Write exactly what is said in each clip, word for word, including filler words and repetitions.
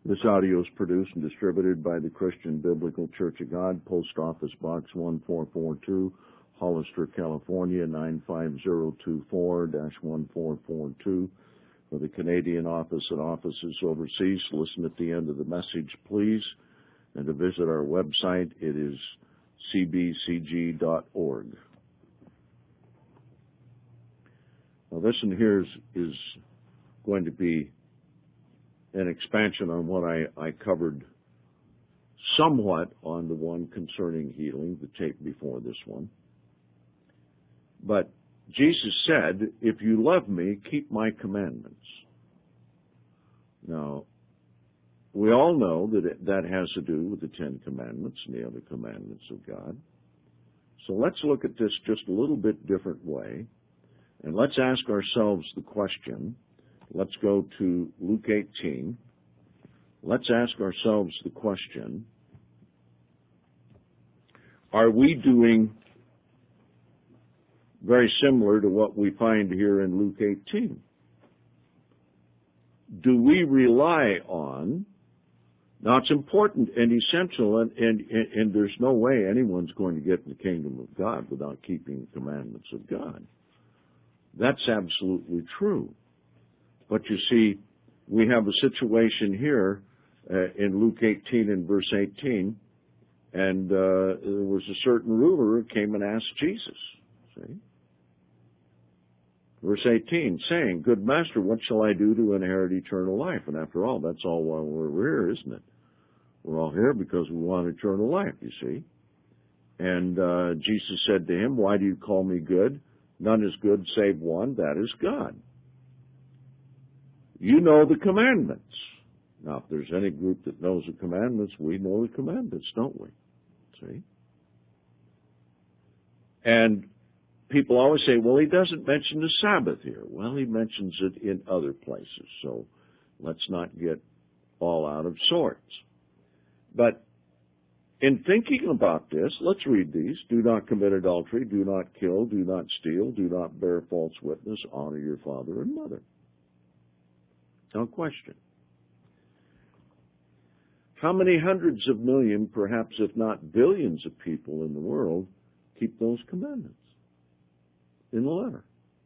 This audio is produced and distributed by the Christian Biblical Church of God, Post Office Box one four four two, Hollister, California, nine five zero two four dash one four four two. For the Canadian office and offices overseas, listen at the end of the message, please. And to visit our website, it is c b c g dot org. Now, this one here is, is going to be an expansion on what I, I covered somewhat on the one concerning healing, the tape before this one. But Jesus said, if you love me, keep my commandments. Now, we all know that it, that has to do with the Ten Commandments and the other commandments of God. So let's look at this just a little bit different way, and let's ask ourselves the question. Let's go to Luke eighteen. Let's ask ourselves the question, are we doing very similar to what we find here in Luke eighteen? Do we rely on, now it's important and essential, and, and, and there's no way anyone's going to get in the kingdom of God without keeping the commandments of God. That's absolutely true. But you see, we have a situation here uh, in Luke eighteen and verse eighteen, and uh, there was a certain ruler who came and asked Jesus, see? Verse eighteen, saying, good master, what shall I do to inherit eternal life? And after all, that's all why we're here, isn't it? We're all here because we want eternal life, you see. And uh, Jesus said to him, why do you call me good? None is good save one, that is God. You know the commandments. Now, if there's any group that knows the commandments, we know the commandments, don't we? See? And people always say, well, he doesn't mention the Sabbath here. Well, he mentions it in other places, so let's not get all out of sorts. But in thinking about this, let's read these. Do not commit adultery, do not kill, do not steal, do not bear false witness, honor your father and mother. No question. How many hundreds of million, perhaps if not billions of people in the world keep those commandments in the letter?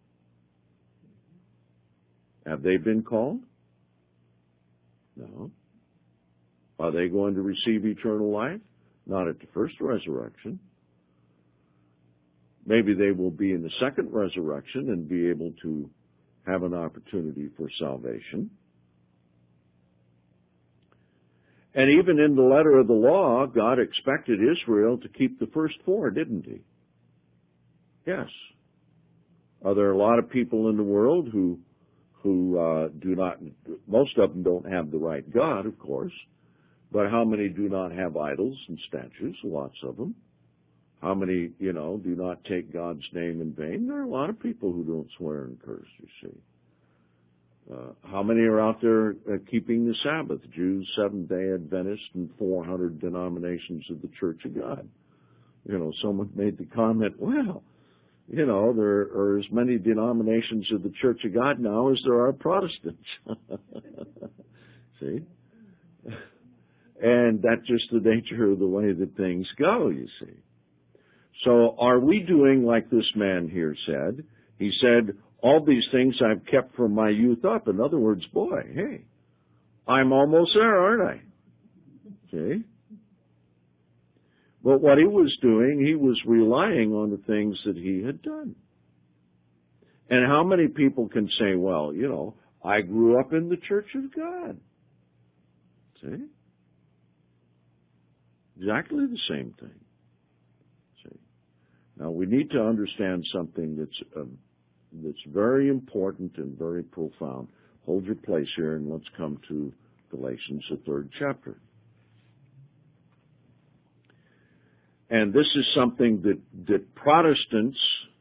Have they been called? No. Are they going to receive eternal life? Not at the first resurrection. Maybe they will be in the second resurrection and be able to have an opportunity for salvation. And even in the letter of the law, God expected Israel to keep the first four, didn't he? Yes. Are there a lot of people in the world who who uh, do not, most of them don't have the right God, of course, but how many do not have idols and statues? Lots of them. How many, you know, do not take God's name in vain? There are a lot of people who don't swear and curse, you see. Uh, how many are out there uh, keeping the Sabbath? Jews, Seventh-day Adventists, and four hundred denominations of the Church of God. You know, someone made the comment, well, you know, there are as many denominations of the Church of God now as there are Protestants. See? And that's just the nature of the way that things go, you see. So are we doing like this man here said? He said, all these things I've kept from my youth up. In other words, boy, hey, I'm almost there, aren't I? See? But what he was doing, he was relying on the things that he had done. And how many people can say, well, you know, I grew up in the Church of God. See? Exactly the same thing. See? Now, we need to understand something that's um, that's very important and very profound. Hold your place here, and let's come to Galatians, the third chapter. And this is something that, that Protestants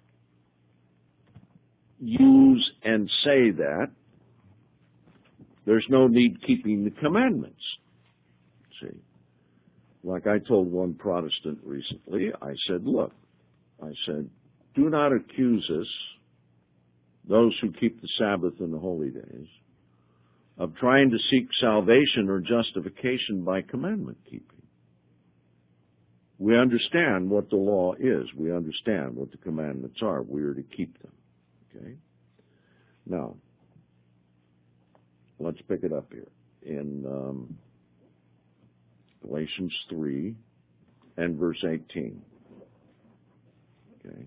use and say that there's no need keeping the commandments. See? Like I told one Protestant recently, I said, look, I said, do not accuse us, those who keep the Sabbath and the holy days, of trying to seek salvation or justification by commandment keeping. We understand what the law is. We understand what the commandments are. We are to keep them. Okay? Now, let's pick it up here in um, Galatians three and verse eighteen. Okay.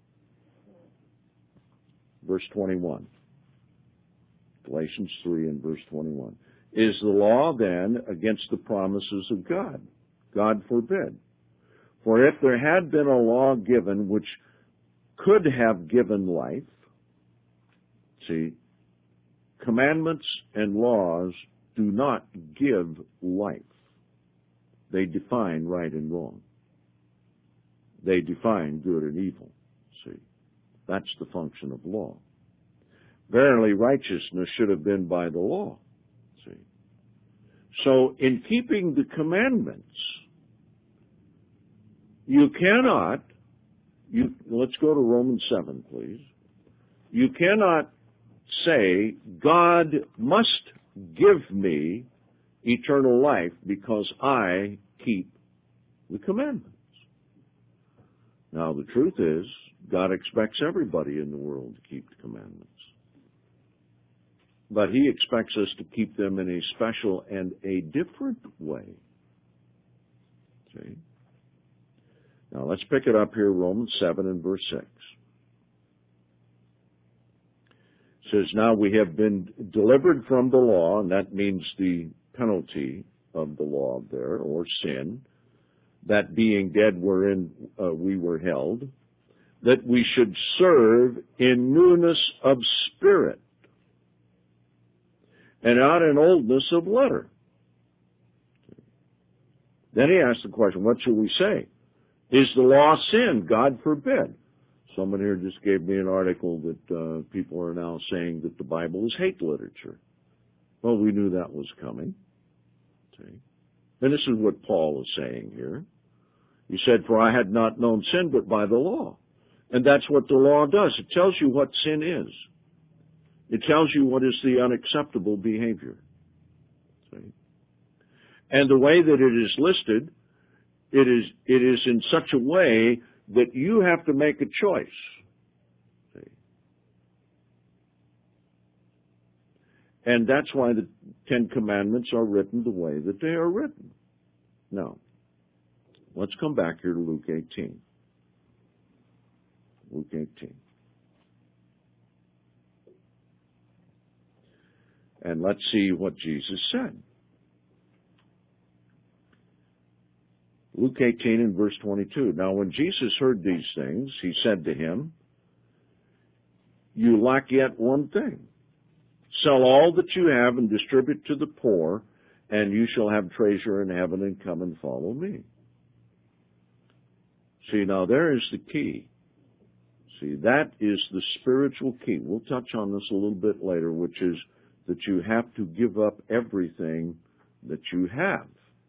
Verse twenty-one. Galatians three and verse twenty-one. Is the law then against the promises of God? God forbid. For if there had been a law given which could have given life, see, commandments and laws do not give life. They define right and wrong. They define good and evil. See, that's the function of law. Verily, righteousness should have been by the law. See, so in keeping the commandments, you cannot, you, let's go to Romans seven, please. You cannot say, God must give me eternal life because I keep the commandments. Now, the truth is, God expects everybody in the world to keep the commandments. But He expects us to keep them in a special and a different way. See? Now, let's pick it up here, Romans seven and verse six. It says, now we have been delivered from the law, and that means the penalty of the law there, or sin, that being dead wherein uh, we were held, that we should serve in newness of spirit, and not in oldness of letter. Then he asked the question, what should we say? Is the law sin? God forbid. Someone here just gave me an article that uh, people are now saying that the Bible is hate literature. Well, we knew that was coming. See? And this is what Paul is saying here. He said, for I had not known sin but by the law. And that's what the law does. It tells you what sin is. It tells you what is the unacceptable behavior. See? And the way that it is listed, it is, it is in such a way that you have to make a choice. See? And that's why the Ten Commandments are written the way that they are written. Now, let's come back here to Luke eighteen. Luke eighteen. And let's see what Jesus said. Luke eighteen and verse twenty-two. Now when Jesus heard these things, he said to him, you lack yet one thing. Sell all that you have and distribute to the poor, and you shall have treasure in heaven, and come and follow me. See, now there is the key. See, that is the spiritual key. We'll touch on this a little bit later, which is that you have to give up everything that you have.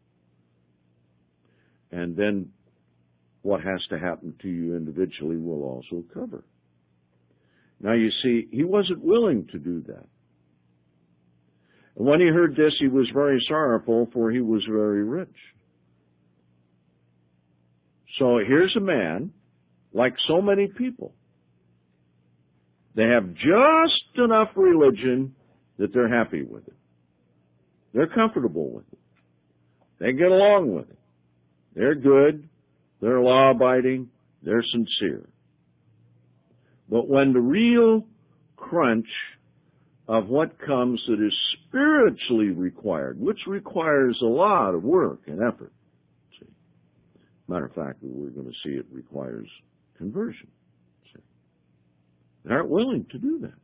And then what has to happen to you individually will also cover. Now you see, he wasn't willing to do that. And when he heard this, he was very sorrowful, for he was very rich. So here's a man, like so many people. They have just enough religion that they're happy with it. They're comfortable with it. They get along with it. They're good. They're law-abiding. They're sincere. But when the real crunch of what comes that is spiritually required, which requires a lot of work and effort, see, matter of fact, we're going to see it requires conversion. See, they aren't willing to do that.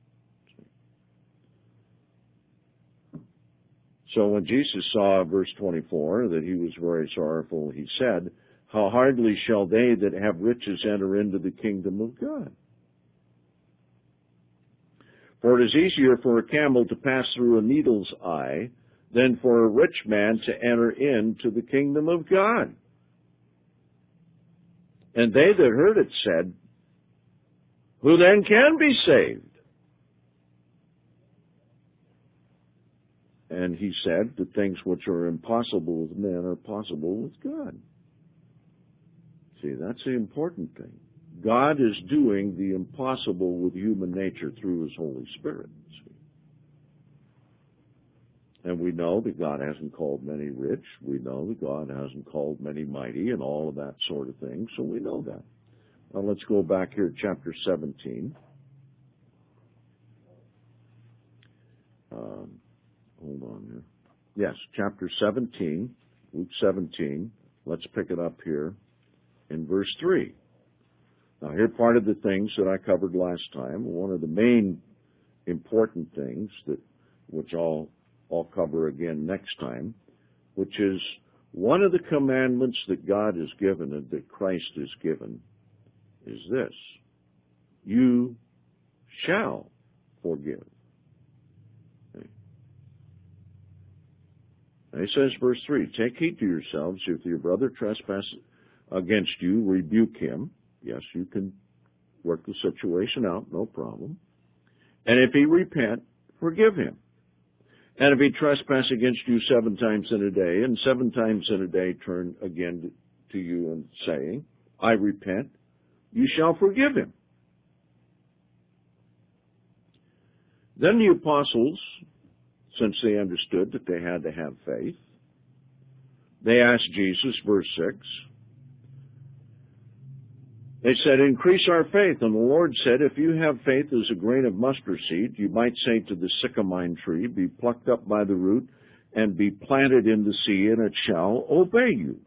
So when Jesus saw, verse twenty-four, that he was very sorrowful, he said, how hardly shall they that have riches enter into the kingdom of God? For it is easier for a camel to pass through a needle's eye than for a rich man to enter into the kingdom of God. And they that heard it said, who then can be saved? And he said, the things which are impossible with men are possible with God. See, that's the important thing. God is doing the impossible with human nature through His Holy Spirit. See? And we know that God hasn't called many rich. We know that God hasn't called many mighty and all of that sort of thing. So we know that. Now let's go back here to chapter seventeen. Um, hold on here. Yes, chapter seventeen, Luke seventeen. Let's pick it up here in verse three. Now, here are part of the things that I covered last time. One of the main important things that, which I'll, I'll cover again next time, which is one of the commandments that God has given and that Christ has given is this: you shall forgive. Okay. And he says, verse three, take heed to yourselves, if your brother trespass against you, rebuke him. Yes, you can work the situation out, no problem. And if he repent, forgive him. And if he trespass against you seven times in a day, and seven times in a day turn again to you and saying, I repent, you shall forgive him. Then the apostles, since they understood that they had to have faith, they asked Jesus, verse six, they said, increase our faith. And the Lord said, if you have faith as a grain of mustard seed, you might say to the sycamore tree, be plucked up by the root and be planted in the sea, and it shall obey you.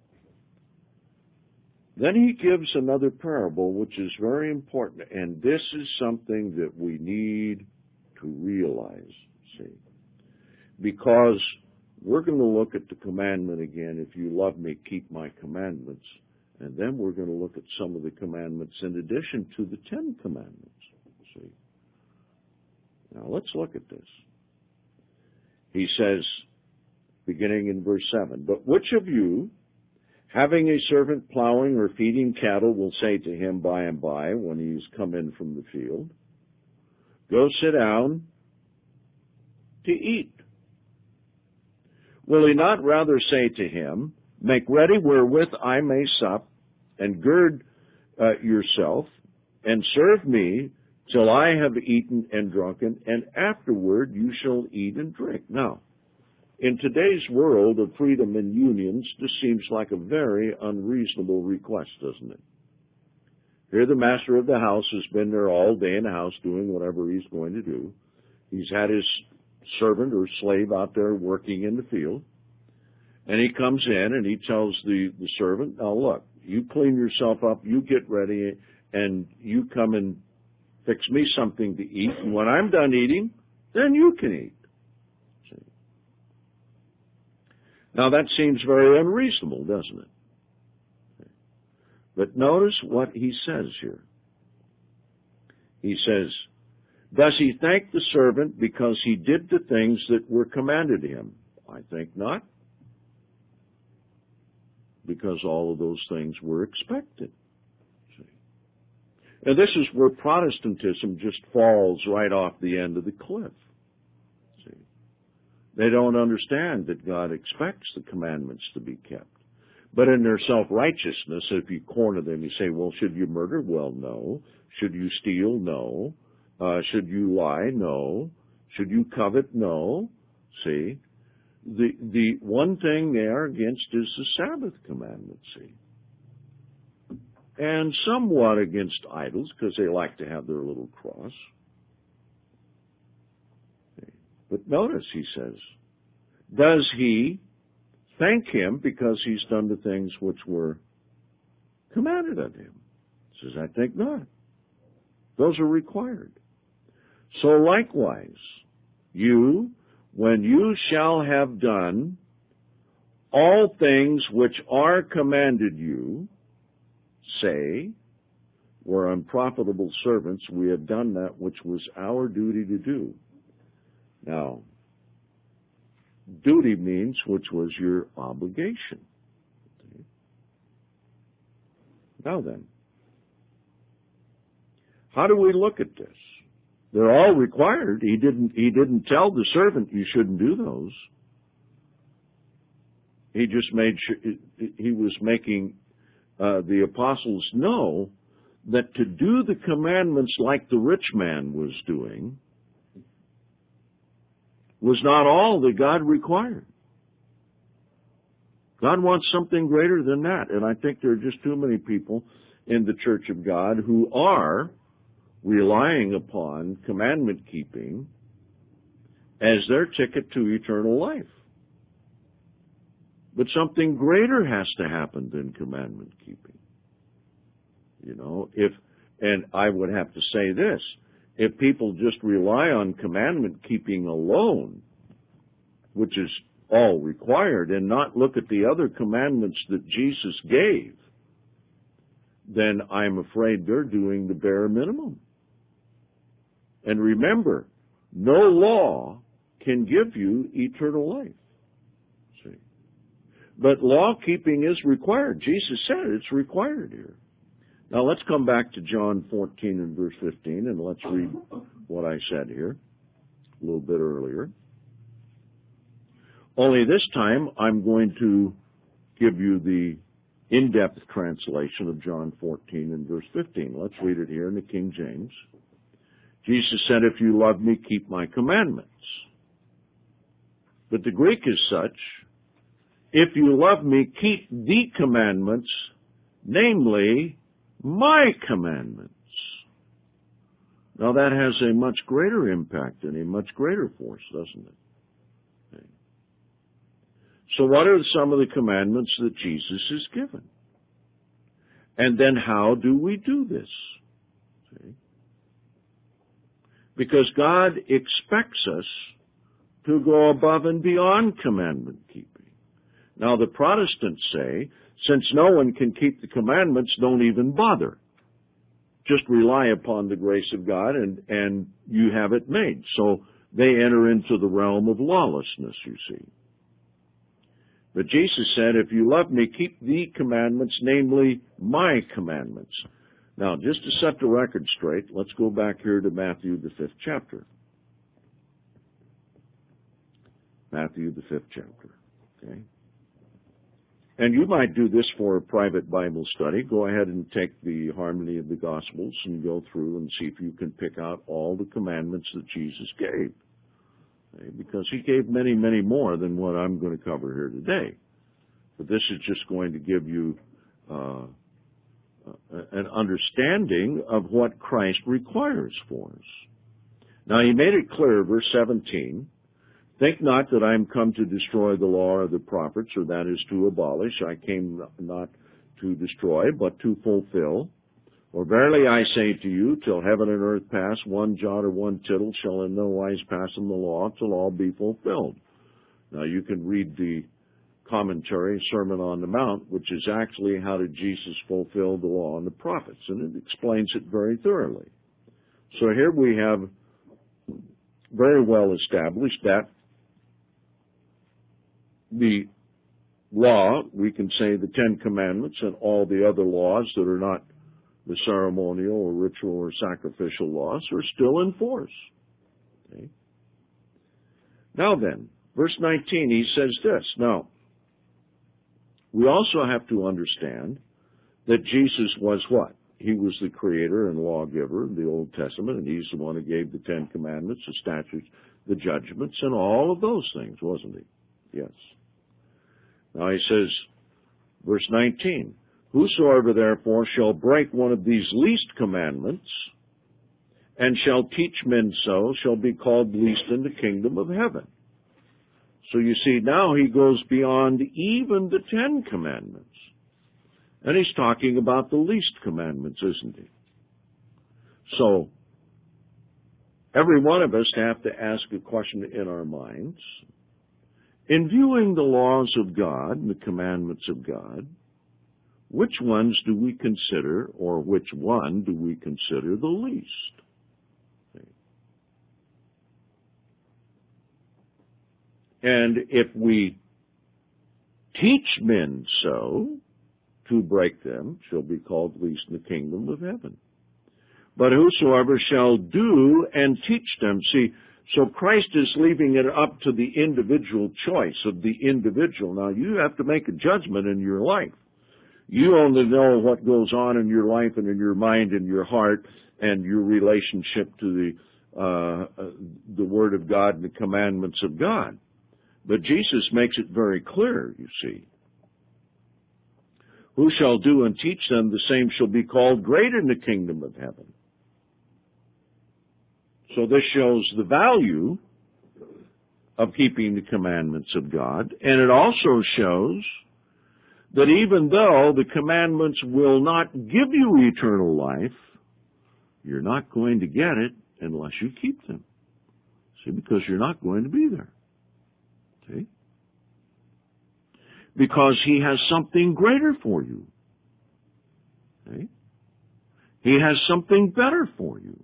Then he gives another parable, which is very important, and this is something that we need to realize, see, because we're going to look at the commandment again, if you love me, keep my commandments. And then we're going to look at some of the commandments in addition to the Ten Commandments. See? Now let's look at this. He says, beginning in verse seven, but which of you, having a servant plowing or feeding cattle, will say to him by and by, when he's come in from the field, go sit down to eat? Will he not rather say to him, make ready wherewith I may sup, and gird uh, yourself, and serve me till I have eaten and drunken, and afterward you shall eat and drink. Now, in today's world of freedom and unions, this seems like a very unreasonable request, doesn't it? Here the master of the house has been there all day in the house doing whatever he's going to do. He's had his servant or slave out there working in the field. And he comes in and he tells the, the servant, now look, you clean yourself up, you get ready, and you come and fix me something to eat. And when I'm done eating, then you can eat. See? Now that seems very unreasonable, doesn't it? But notice what he says here. He says, does he thank the servant because he did the things that were commanded him? I think not. Because all of those things were expected. See? And this is where Protestantism just falls right off the end of the cliff. See? They don't understand that God expects the commandments to be kept. But in their self-righteousness, if you corner them, you say, well, should you murder? Well, no. Should you steal? No. Uh, should you lie? No. Should you covet? No. See? The the one thing they are against is the Sabbath commandment, see. And somewhat against idols, because they like to have their little cross. But notice, he says, does he thank him because he's done the things which were commanded of him? He says, I think not. Those are required. So likewise, you, when you shall have done all things which are commanded you, say, we're unprofitable servants, we have done that which was our duty to do. Now, duty means which was your obligation. Okay. Now then, how do we look at this? They're all required. He didn't, he didn't tell the servant you shouldn't do those. He just made sure, he was making uh, the apostles know that to do the commandments like the rich man was doing was not all that God required. God wants something greater than that, and I think there are just too many people in the Church of God who are relying upon commandment keeping as their ticket to eternal life. But something greater has to happen than commandment keeping. You know, if, and I would have to say this, if people just rely on commandment keeping alone, which is all required, and not look at the other commandments that Jesus gave, then I'm afraid they're doing the bare minimum. And remember, no law can give you eternal life. See? But law keeping is required. Jesus said it's required here. Now let's come back to John fourteen and verse fifteen, and let's read what I said here a little bit earlier. Only this time I'm going to give you the in-depth translation of John fourteen and verse fifteen. Let's read it here in the King James. Jesus said, if you love me, keep my commandments. But the Greek is such, if you love me, keep the commandments, namely, my commandments. Now that has a much greater impact and a much greater force, doesn't it? Okay. So what are some of the commandments that Jesus has given? And then how do we do this? See? Because God expects us to go above and beyond commandment keeping. Now the Protestants say, since no one can keep the commandments, don't even bother. Just rely upon the grace of God and, and you have it made. So they enter into the realm of lawlessness, you see. But Jesus said, if you love me, keep the commandments, namely my commandments. Now, just to set the record straight, let's go back here to Matthew, the fifth chapter. Matthew, the fifth chapter. Okay? And you might do this for a private Bible study. Go ahead and take the Harmony of the Gospels and go through and see if you can pick out all the commandments that Jesus gave. Okay? Because he gave many, many more than what I'm going to cover here today. But this is just going to give you uh, an understanding of what Christ requires for us. Now, he made it clear, verse seventeen, think not that I am come to destroy the law or the prophets, or that is to abolish. I came not to destroy, but to fulfill. For verily I say to you, till heaven and earth pass, one jot or one tittle shall in no wise pass in the law, till all be fulfilled. Now, you can read the commentary, Sermon on the Mount, which is actually how did Jesus fulfill the law and the prophets, and it explains it very thoroughly. So here we have very well established that the law, we can say the Ten Commandments and all the other laws that are not the ceremonial or ritual or sacrificial laws, are still in force. Okay? Now then, verse nineteen, he says this. Now, we also have to understand that Jesus was what? He was the creator and lawgiver of the Old Testament, and he's the one who gave the Ten Commandments, the statutes, the judgments, and all of those things, wasn't he? Yes. Now he says, verse nineteen, whosoever therefore shall break one of these least commandments, and shall teach men so, shall be called least in the kingdom of heaven. So you see, now he goes beyond even the Ten Commandments. And he's talking about the least commandments, isn't he? So, every one of us have to ask a question in our minds. In viewing the laws of God and the commandments of God, which ones do we consider, or which one do we consider the least? And if we teach men so, to break them shall be called least in the kingdom of heaven. but whosoever shall do and teach them. See, so Christ is leaving it up to the individual choice of the individual. Now, you have to make a judgment in your life. You only know what goes on in your life and in your mind and your heart and your relationship to the uh, uh, the Word of God and the commandments of God. But Jesus makes it very clear, you see. Who shall do and teach them, the same shall be called great in the kingdom of heaven. So this shows the value of keeping the commandments of God, and it also shows that even though the commandments will not give you eternal life, you're not going to get it unless you keep them. See, because you're not going to be there. See? Because He has something greater for you. See? He has something better for you.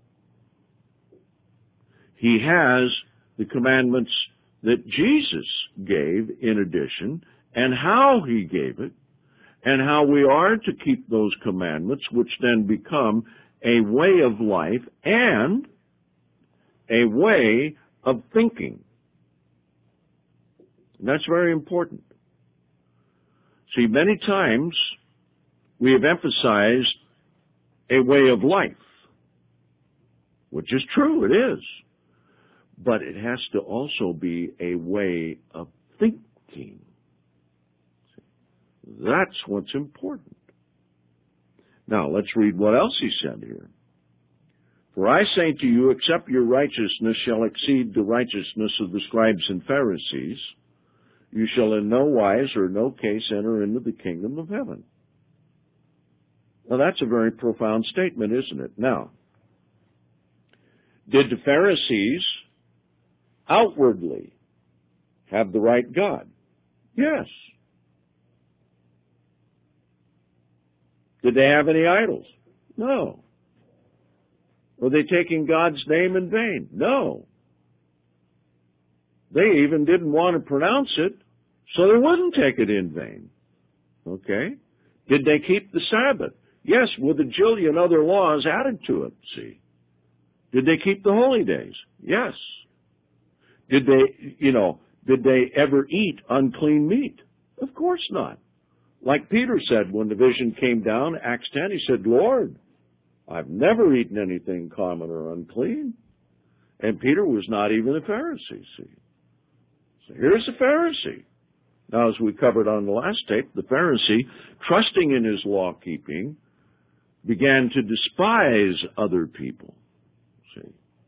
He has the commandments that Jesus gave in addition, and how He gave it, and how we are to keep those commandments, which then become a way of life and a way of thinking. And that's very important. See, many times we have emphasized a way of life, which is true, it is. But it has to also be a way of thinking. That's what's important. Now, let's read what else He said here. For I say to you, except your righteousness shall exceed the righteousness of the scribes and Pharisees, you shall in no wise or no case enter into the kingdom of heaven. Now, that's a very profound statement, isn't it? Now, did the Pharisees outwardly have the right God? Yes. Did they have any idols? No. Were they taking God's name in vain? No. They even didn't want to pronounce it, so they wouldn't take it in vain. Okay? Did they keep the Sabbath? Yes, with a jillion other laws added to it, see. Did they keep the holy days? Yes. Did they, you know, did they ever eat unclean meat? Of course not. Like Peter said when the vision came down, Acts ten, he said, Lord, I've never eaten anything common or unclean. And Peter was not even a Pharisee, see. So here's a Pharisee. Now, as we covered on the last tape, the Pharisee, trusting in his law-keeping, began to despise other people, see.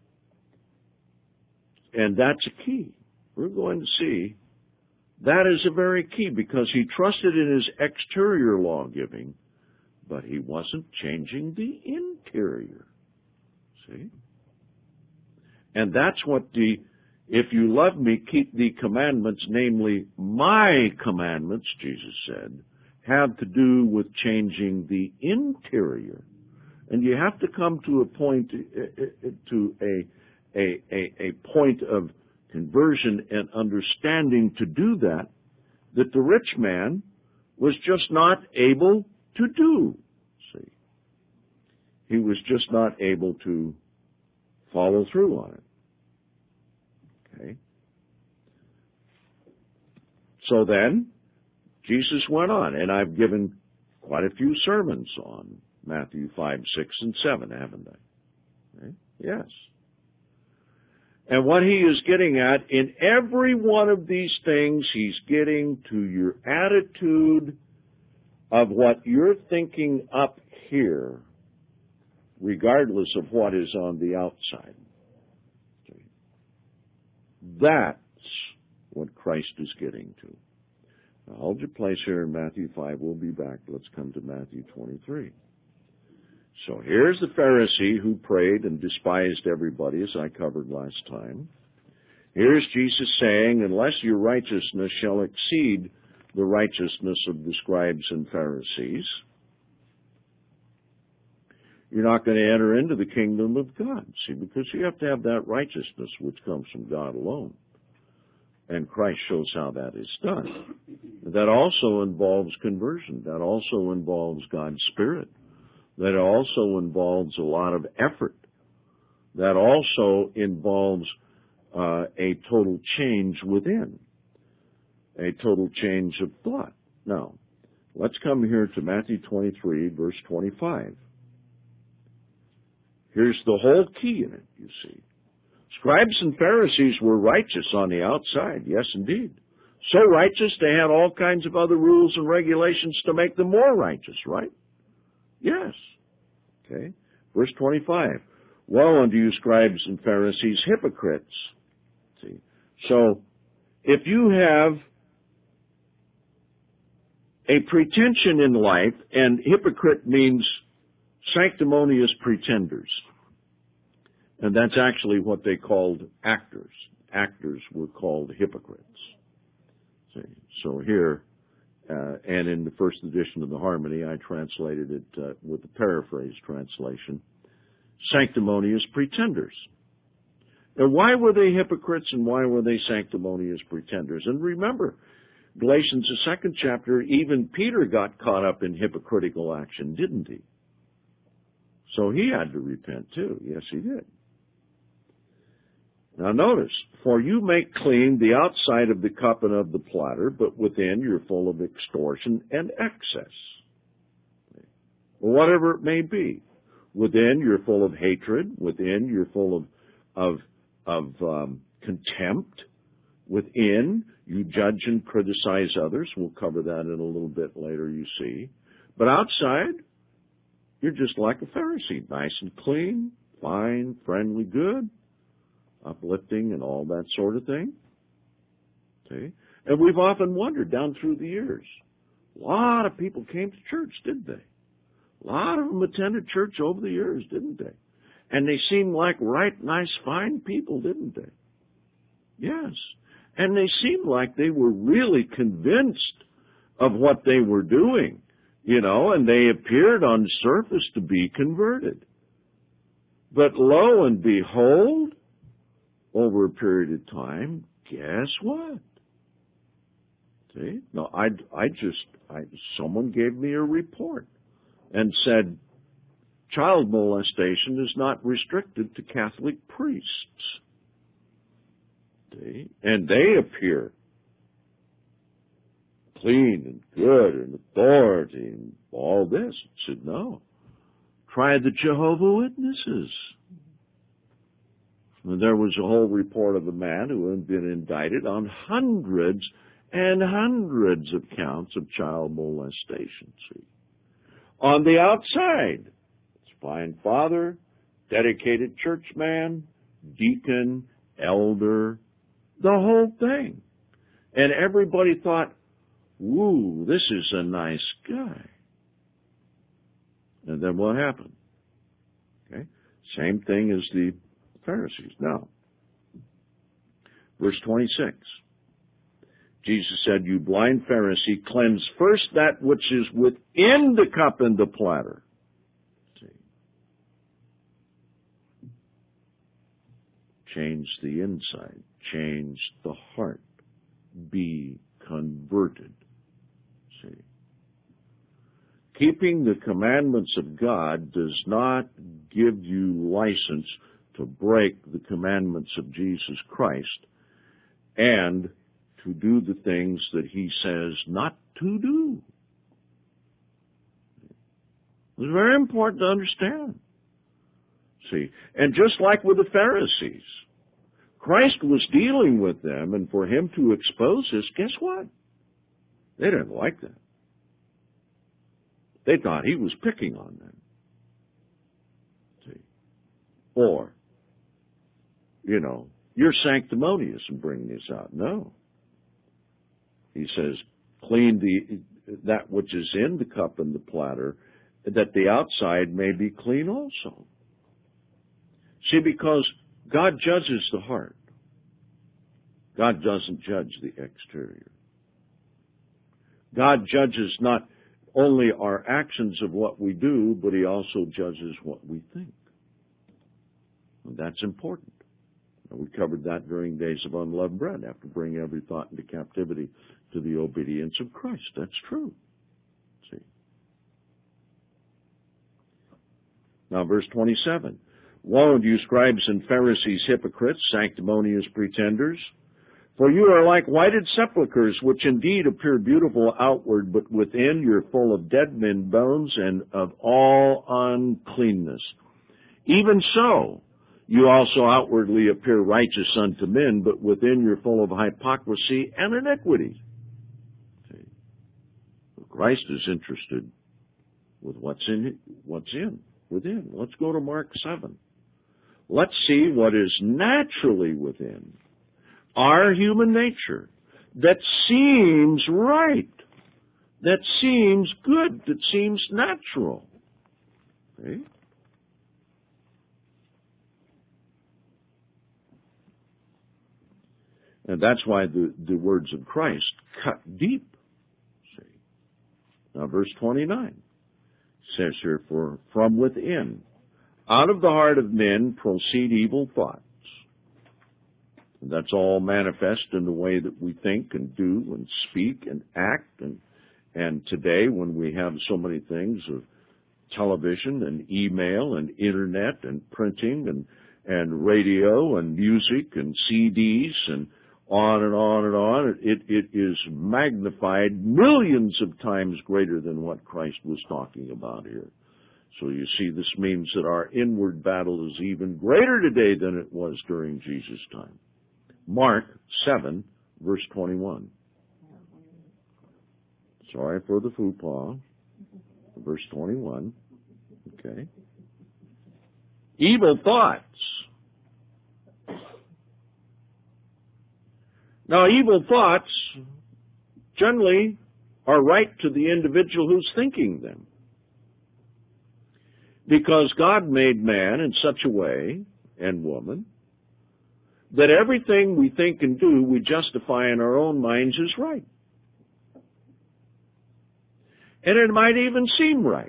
And that's a key. We're going to see that is a very key, because he trusted in his exterior law-giving, but he wasn't changing the interior. See? And that's what the, if you love me, keep the commandments, namely my commandments, Jesus said, have to do with changing the interior. And you have to come to a point, to a, a, a, a point of conversion and understanding to do that, that the rich man was just not able to do. See, he was just not able to follow through on it. Okay. So then, Jesus went on, and I've given quite a few sermons on Matthew five, six, and seven, haven't I? Okay. Yes. And what he is getting at, in every one of these things, he's getting to your attitude of what you're thinking up here, regardless of what is on the outside. That's what Christ is getting to. Now, hold your place here in Matthew five. We'll be back. Let's come to Matthew twenty-three. So here's the Pharisee who prayed and despised everybody, as I covered last time. Here's Jesus saying, unless your righteousness shall exceed the righteousness of the scribes and Pharisees, you're not going to enter into the kingdom of God. See, because you have to have that righteousness which comes from God alone. And Christ shows how that is done. That also involves conversion. That also involves God's Spirit. that also involves a lot of effort, that also involves uh, a total change within, a total change of thought. Now, let's come here to Matthew twenty-three, verse twenty-five. Here's the whole key in it, you see. Scribes and Pharisees were righteous on the outside, yes indeed. So righteous they had all kinds of other rules and regulations to make them more righteous, right? Yes. Okay. Verse twenty-five. Woe unto you, scribes and Pharisees, hypocrites. See. So, if you have a pretension in life, and hypocrite means sanctimonious pretenders. And that's actually what they called actors. Actors were called hypocrites. See. So here, uh, and in the first edition of the Harmony, I translated it uh, with the paraphrase translation, sanctimonious pretenders. Now, why were they hypocrites and why were they sanctimonious pretenders? And remember, Galatians, the second chapter, even Peter got caught up in hypocritical action, didn't he? So he had to repent too. Yes, he did. Now notice, for you make clean the outside of the cup and of the platter, but within you're full of extortion and excess. Or whatever it may be. Within you're full of hatred. Within you're full of of of um, contempt. Within you judge and criticize others. We'll cover that in a little bit later, you see. But outside, you're just like a Pharisee, nice and clean, fine, friendly, good, uplifting, and all that sort of thing. Okay? And we've often wondered down through the years, a lot of people came to church, didn't they? A lot of them attended church over the years, didn't they? And they seemed like right, nice, fine people, didn't they? Yes. And they seemed like they were really convinced of what they were doing, you know, and they appeared on the surface to be converted. But lo and behold, over a period of time, guess what? See? No, I, I just, I, someone gave me a report and said, child molestation is not restricted to Catholic priests. See? And they appear clean and good and authority and all this. I said, no. Try the Jehovah's Witnesses. And there was a whole report of a man who had been indicted on hundreds and hundreds of counts of child molestation. See? On the outside, it's fine father, dedicated churchman, deacon, elder, the whole thing. And everybody thought, woo, this is a nice guy. And then what happened? Okay, same thing as the Pharisees. Now, verse twenty-six. Jesus said, you blind Pharisee, cleanse first that which is within the cup and the platter. See? Change the inside. Change the heart. Be converted. See? Keeping the commandments of God does not give you license to break the commandments of Jesus Christ and to do the things that he says not to do. It's very important to understand. See, and just like with the Pharisees, Christ was dealing with them, and for him to expose this, guess what? They didn't like that. They thought he was picking on them. See? Or, you know, you're sanctimonious in bringing this out. No. He says, clean the that which is in the cup and the platter, that the outside may be clean also. See, because God judges the heart. God doesn't judge the exterior. God judges not only our actions of what we do, but he also judges what we think. And that's important. And we covered that during Days of Unleavened Bread, after bringing every thought into captivity to the obedience of Christ. That's true. See? Now, verse twenty-seven. Woe unto you, scribes and Pharisees, hypocrites, sanctimonious pretenders! For you are like whited sepulchres, which indeed appear beautiful outward, but within you're full of dead men's bones and of all uncleanness. Even so, you also outwardly appear righteous unto men, but within you're full of hypocrisy and iniquity. See? Christ is interested with what's in, what's in, within. Let's go to Mark seven. Let's see what is naturally within. Our human nature that seems right, that seems good, that seems natural. Okay? And that's why the, the words of Christ cut deep. See? Now verse twenty-nine says here, for from within, out of the heart of men proceed evil thoughts. That's all manifest in the way that we think and do and speak and act. And, and today, when we have so many things of television and email and internet and printing and, and radio and music and C Ds and on and on and on, it, it is magnified millions of times greater than what Christ was talking about here. So you see, this means that our inward battle is even greater today than it was during Jesus' time. Mark seven, verse twenty-one. Sorry for the faux pas. Verse twenty-one. Okay. Evil thoughts. Now, evil thoughts generally are right to the individual who's thinking them. Because God made man in such a way, and woman, that everything we think and do, we justify in our own minds as right. And it might even seem right.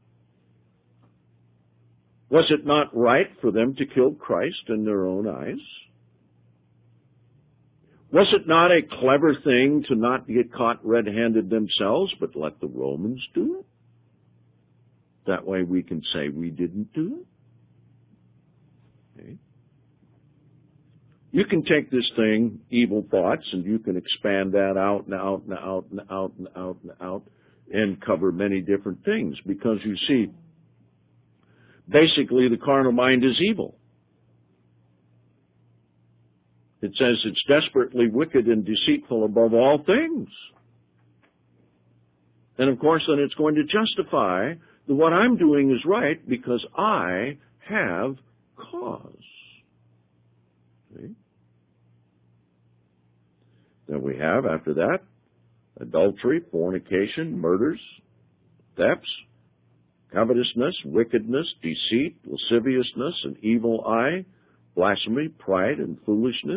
Was it not right for them to kill Christ in their own eyes? Was it not a clever thing to not get caught red-handed themselves, but let the Romans do it? That way we can say we didn't do it. Okay. You can take this thing, evil thoughts, and you can expand that out and out and out and out and out and out and cover many different things. Because you see, basically the carnal mind is evil. It says it's desperately wicked and deceitful above all things. And of course then it's going to justify that what I'm doing is right because I have cause. See? Then we have, after that, adultery, fornication, murders, thefts, covetousness, wickedness, deceit, lasciviousness, an evil eye, blasphemy, pride, and foolishness.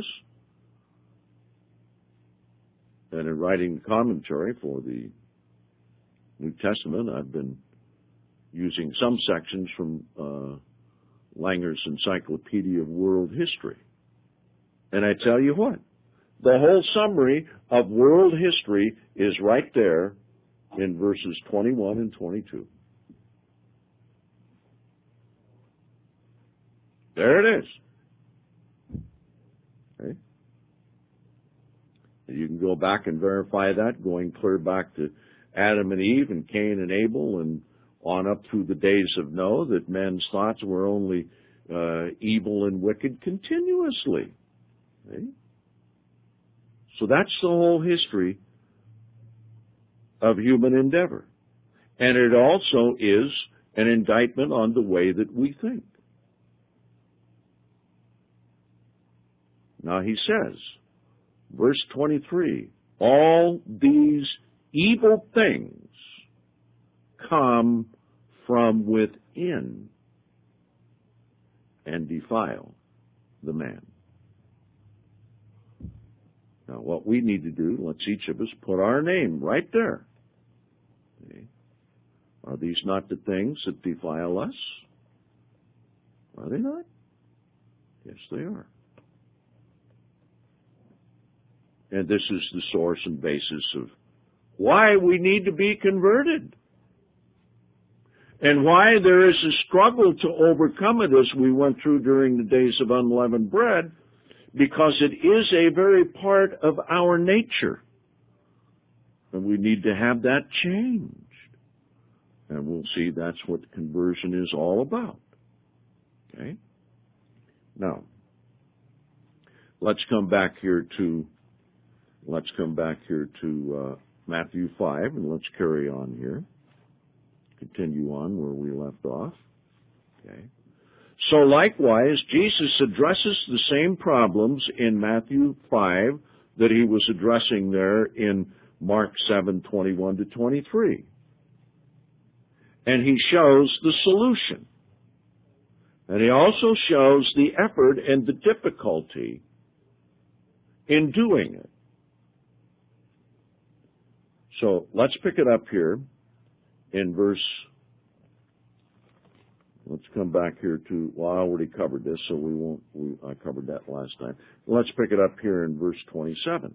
And in writing commentary for the New Testament, I've been using some sections from uh, Langer's Encyclopedia of World History. And I tell you what, the whole summary of world history is right there in verses twenty-one and twenty-two. There it is. Okay. You can go back and verify that, going clear back to Adam and Eve and Cain and Abel and on up through the days of Noah, that men's thoughts were only uh, evil and wicked continuously. Okay. So that's the whole history of human endeavor. And it also is an indictment on the way that we think. Now he says, verse twenty-three, all these evil things come from within and defile the man. Now, what we need to do, let's each of us put our name right there. Okay. Are these not the things that defile us? Are they not? Yes, they are. And this is the source and basis of why we need to be converted. And why there is a struggle to overcome it as we went through during the days of unleavened bread, because it is a very part of our nature. And we need to have that changed. And we'll see that's what conversion is all about. Okay? Now, let's come back here to, let's come back here to uh, Matthew five, and let's carry on here. Continue on where we left off. Okay. So likewise, Jesus addresses the same problems in Matthew five that he was addressing there in Mark seven, twenty-one to twenty-three. And he shows the solution. And he also shows the effort and the difficulty in doing it. So let's pick it up here in verse, let's come back here to, well, I already covered this, so we won't, we, I covered that last time. Let's pick it up here in verse twenty-seven.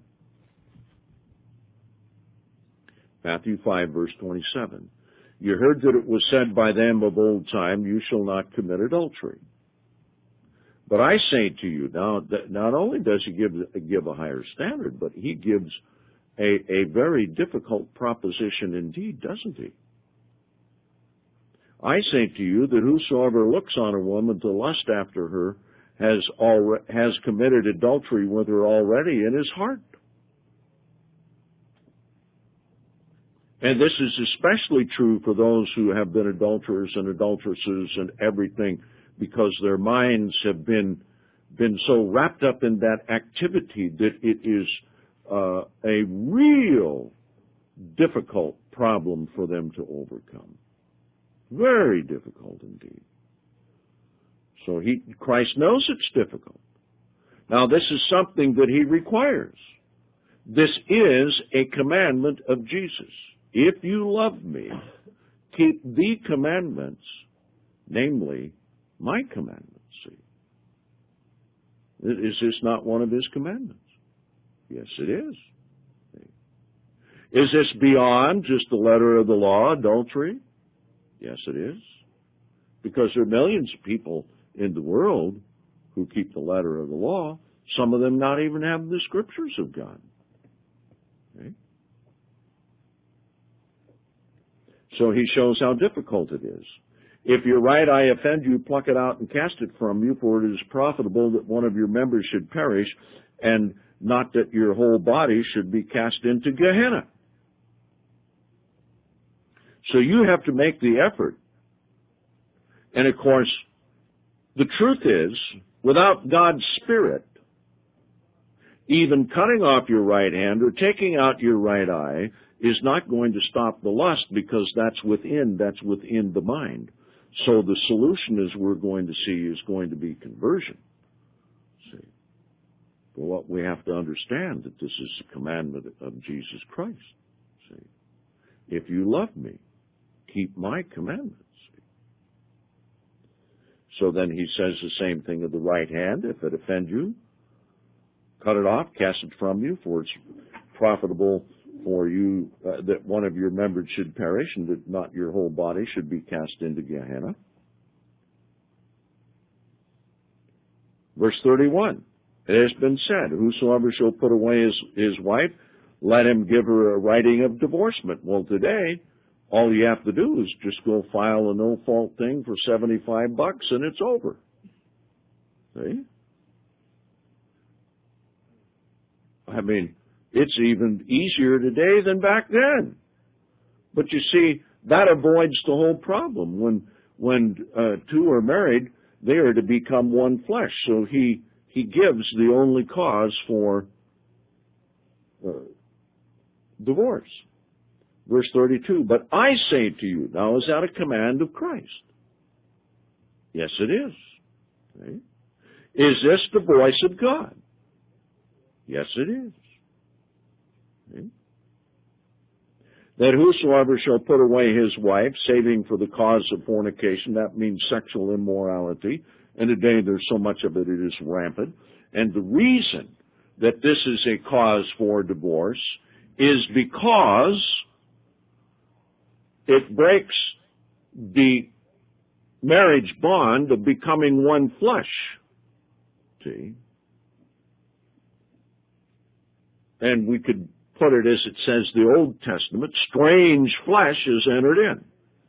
Matthew five, verse twenty-seven. You heard that it was said by them of old time, you shall not commit adultery. But I say to you, now, that not only does he give, give a higher standard, but he gives a, a very difficult proposition indeed, doesn't he? I say to you that whosoever looks on a woman to lust after her has alre- has committed adultery with her already in his heart. And this is especially true for those who have been adulterers and adulteresses and everything, because their minds have been been so wrapped up in that activity that it is uh, a real difficult problem for them to overcome. Very difficult indeed. So he, Christ knows it's difficult. Now this is something that he requires. This is a commandment of Jesus. If you love me, keep the commandments, namely my commandments. See, is this not one of his commandments? Yes, it is. See? Is this beyond just the letter of the law, adultery? Yes, it is. Because there are millions of people in the world who keep the letter of the law. Some of them not even have the scriptures of God. Okay? So he shows how difficult it is. If your right eye offend you, pluck it out and cast it from you, for it is profitable that one of your members should perish, and not that your whole body should be cast into Gehenna. So you have to make the effort. And of course, the truth is, without God's Spirit, even cutting off your right hand or taking out your right eye is not going to stop the lust, because that's within, that's within the mind. So the solution, as we're going to see, is going to be conversion. See? But what we have to understand, that this is a commandment of Jesus Christ. See? If you love me, keep my commandments. So then he says the same thing of the right hand. If it offend you, cut it off, cast it from you, for it's profitable for you uh, that one of your members should perish, and that not your whole body should be cast into Gehenna. Verse thirty-one, it has been said, whosoever shall put away his, his wife, let him give her a writing of divorcement. Well, today, all you have to do is just go file a no-fault thing for seventy-five bucks, and it's over. See? I mean, it's even easier today than back then. But you see, that avoids the whole problem. When when uh, two are married, they are to become one flesh. So he he gives the only cause for uh, divorce. Verse thirty-two, but I say to you, now is that a command of Christ? Yes, it is. Okay. Is this the voice of God? Yes, it is. Okay. That whosoever shall put away his wife, saving for the cause of fornication, that means sexual immorality, and today there's so much of it, it is rampant. And the reason that this is a cause for divorce is because it breaks the marriage bond of becoming one flesh. See? And we could put it as it says the Old Testament, strange flesh is entered in.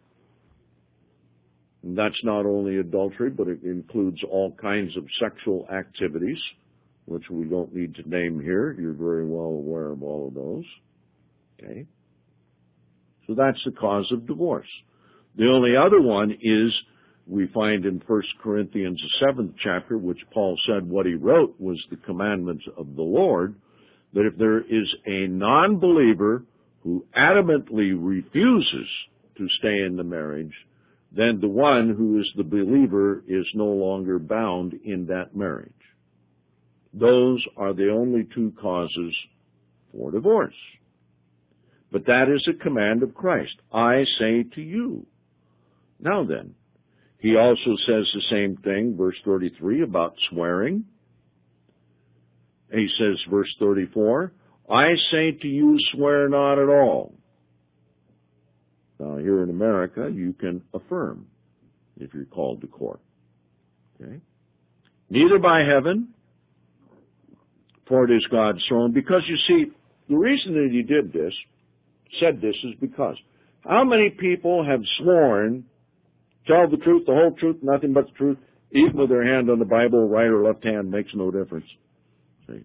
And that's not only adultery, but it includes all kinds of sexual activities, which we don't need to name here. You're very well aware of all of those. Okay? So that's the cause of divorce. The only other one is, we find in First Corinthians, the seventh chapter, which Paul said what he wrote was the commandments of the Lord, that if there is a non-believer who adamantly refuses to stay in the marriage, then the one who is the believer is no longer bound in that marriage. Those are the only two causes for divorce. But that is a command of Christ. I say to you. Now then, he also says the same thing, verse thirty-three, about swearing. He says, verse thirty-four, I say to you, swear not at all. Now, here in America, you can affirm if you're called to court. Okay? Neither by heaven, for it is God's throne. Because, you see, the reason that he did this, said this, is because how many people have sworn, tell the truth, the whole truth, nothing but the truth, even with their hand on the Bible, right or left hand, makes no difference. See?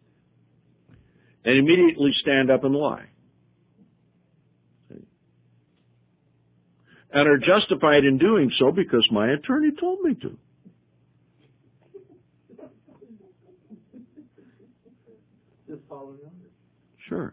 And immediately stand up and lie. See? And are justified in doing so because my attorney told me to. Just follow the orders. Sure.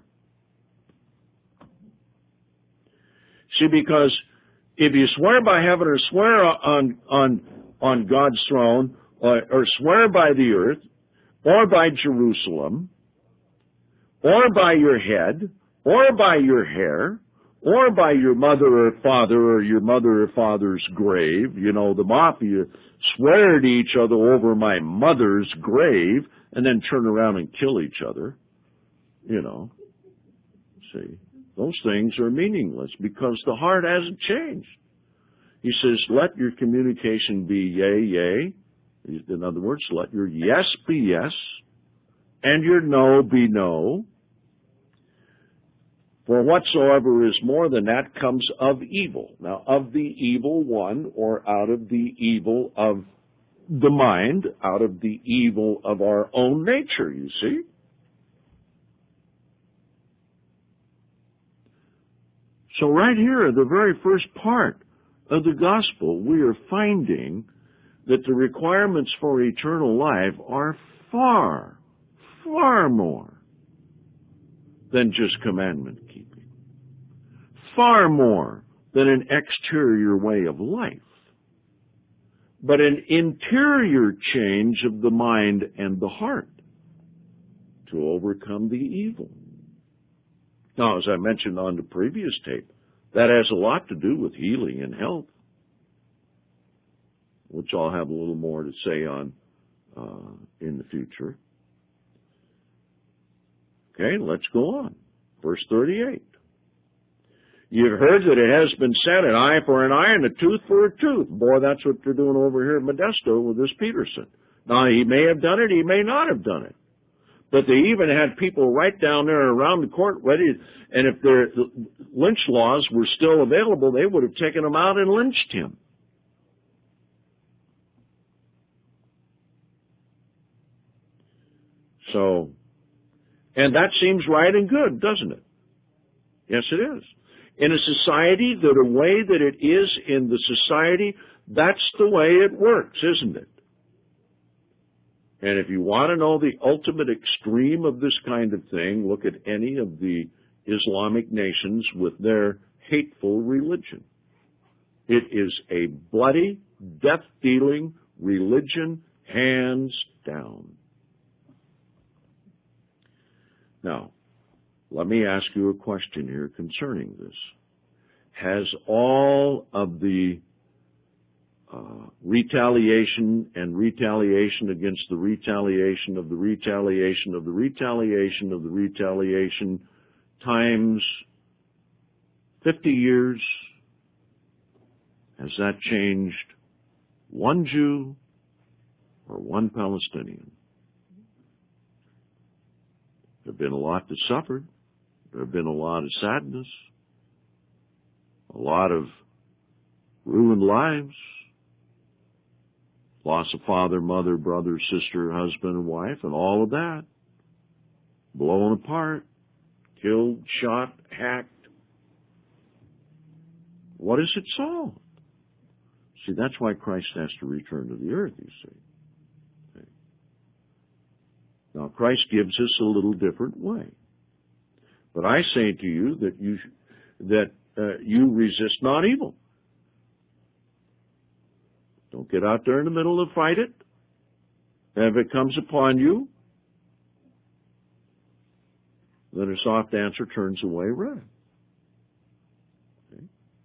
See, because if you swear by heaven or swear on on on God's throne, or, or swear by the earth, or by Jerusalem, or by your head, or by your hair, or by your mother or father, or your mother or father's grave, you know, the mafia swear to each other over my mother's grave, and then turn around and kill each other, you know, see. Those things are meaningless because the heart hasn't changed. He says, let your communication be yea, yea. In other words, let your yes be yes, and your no be no. For whatsoever is more than that comes of evil. Now, of the evil one, or out of the evil of the mind, out of the evil of our own nature, you see. So right here, the very first part of the gospel, we are finding that the requirements for eternal life are far, far more than just commandment keeping. Far more than an exterior way of life, but an interior change of the mind and the heart to overcome the evil. Now, as I mentioned on the previous tape, that has a lot to do with healing and health, which I'll have a little more to say on uh, in the future. Okay, let's go on. Verse thirty-eight. You've heard that it has been said, an eye for an eye and a tooth for a tooth. Boy, that's what they're doing over here at Modesto with this Peterson. Now, he may have done it, he may not have done it. But they even had people right down there around the court ready, and if their lynch laws were still available, they would have taken him out and lynched him. So, and that seems right and good, doesn't it? Yes, it is. In a society, that the way that it is in the society, that's the way it works, isn't it? And if you want to know the ultimate extreme of this kind of thing, look at any of the Islamic nations with their hateful religion. It is a bloody, death-dealing religion, hands down. Now, let me ask you a question here concerning this. Has all of the Uh, retaliation and retaliation against the retaliation of the retaliation of the retaliation of the retaliation times fifty years, Has that changed one Jew or one Palestinian? There have been a lot that suffered. There have been a lot of sadness, a lot of ruined lives, loss of father, mother, brother, sister, husband, and wife, and all of that. Blown apart, killed, shot, hacked. What is it solved? See, that's why Christ has to return to the earth, you see. Okay. Now, Christ gives us a little different way. But I say to you that you that uh, you resist not evil. Don't get out there in the middle and fight it. And if it comes upon you, then a soft answer turns away red. Okay.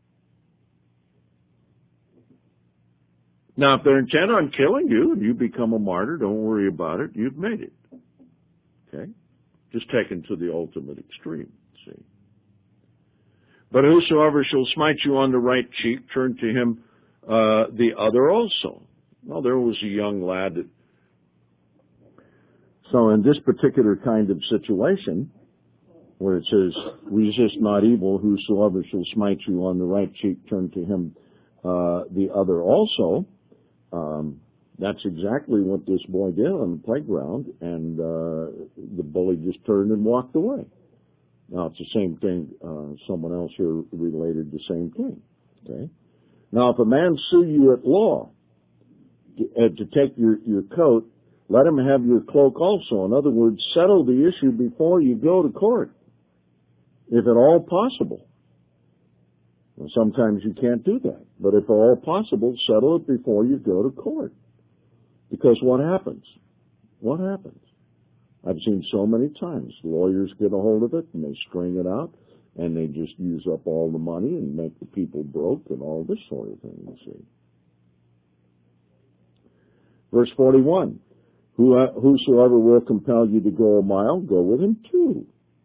Now, if they're intent on killing you and you become a martyr, don't worry about it. You've made it. Okay? Just taken to the ultimate extreme, see. But whosoever shall smite you on the right cheek, turn to him uh, the other also. Well, there was a young lad that... So in this particular kind of situation, where it says, resist not evil, whosoever shall smite you on the right cheek, turn to him uh, the other also. Um, that's exactly what this boy did on the playground, and uh, the bully just turned and walked away. Now, it's the same thing. Uh, someone else here related the same thing. Okay. Now, if a man sue you at law to, uh, to take your, your coat, let him have your cloak also. In other words, settle the issue before you go to court, if at all possible. Well, sometimes you can't do that, but if at all possible, settle it before you go to court. Because what happens? What happens? I've seen so many times lawyers get a hold of it and they string it out and they just use up all the money and make the people broke and all this sort of thing, you see. Verse forty-one, whosoever will compel you to go a mile, go with him two.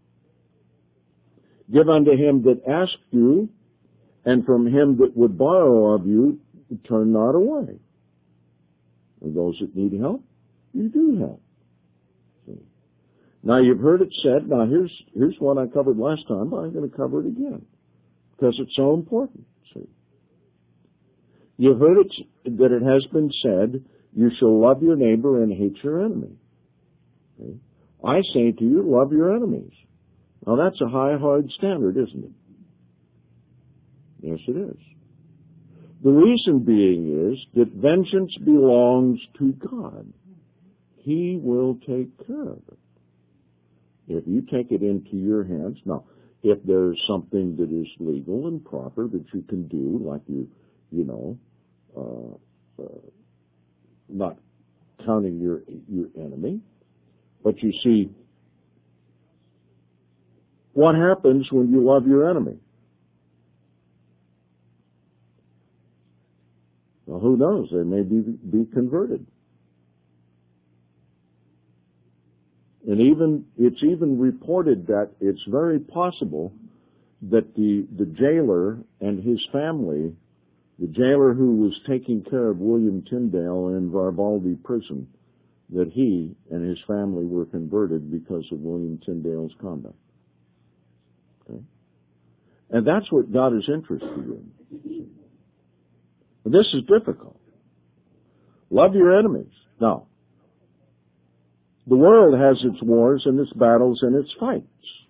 Give unto him that asked you, and from him that would borrow of you, turn not away. And those that need help, you do help. See? Now, you've heard it said, now here's here's one I covered last time, but I'm going to cover it again, because it's so important. See? You've heard it that it has been said, you shall love your neighbor and hate your enemy. Okay? I say to you, love your enemies. Now, that's a high, hard standard, isn't it? Yes, it is. The reason being is that vengeance belongs to God. He will take care of it. If you take it into your hands, now, if there's something that is legal and proper that you can do, like you, you know, uh, uh, not counting your your enemy, but you see, what happens when you love your enemy? Well, who knows? They may be, be converted. And even, it's even reported that it's very possible that the, the jailer and his family, the jailer who was taking care of William Tyndale in Varvaldi prison, that he and his family were converted because of William Tyndale's conduct. Okay? And that's what God is interested in. This is difficult. Love your enemies. Now, the world has its wars and its battles and its fights.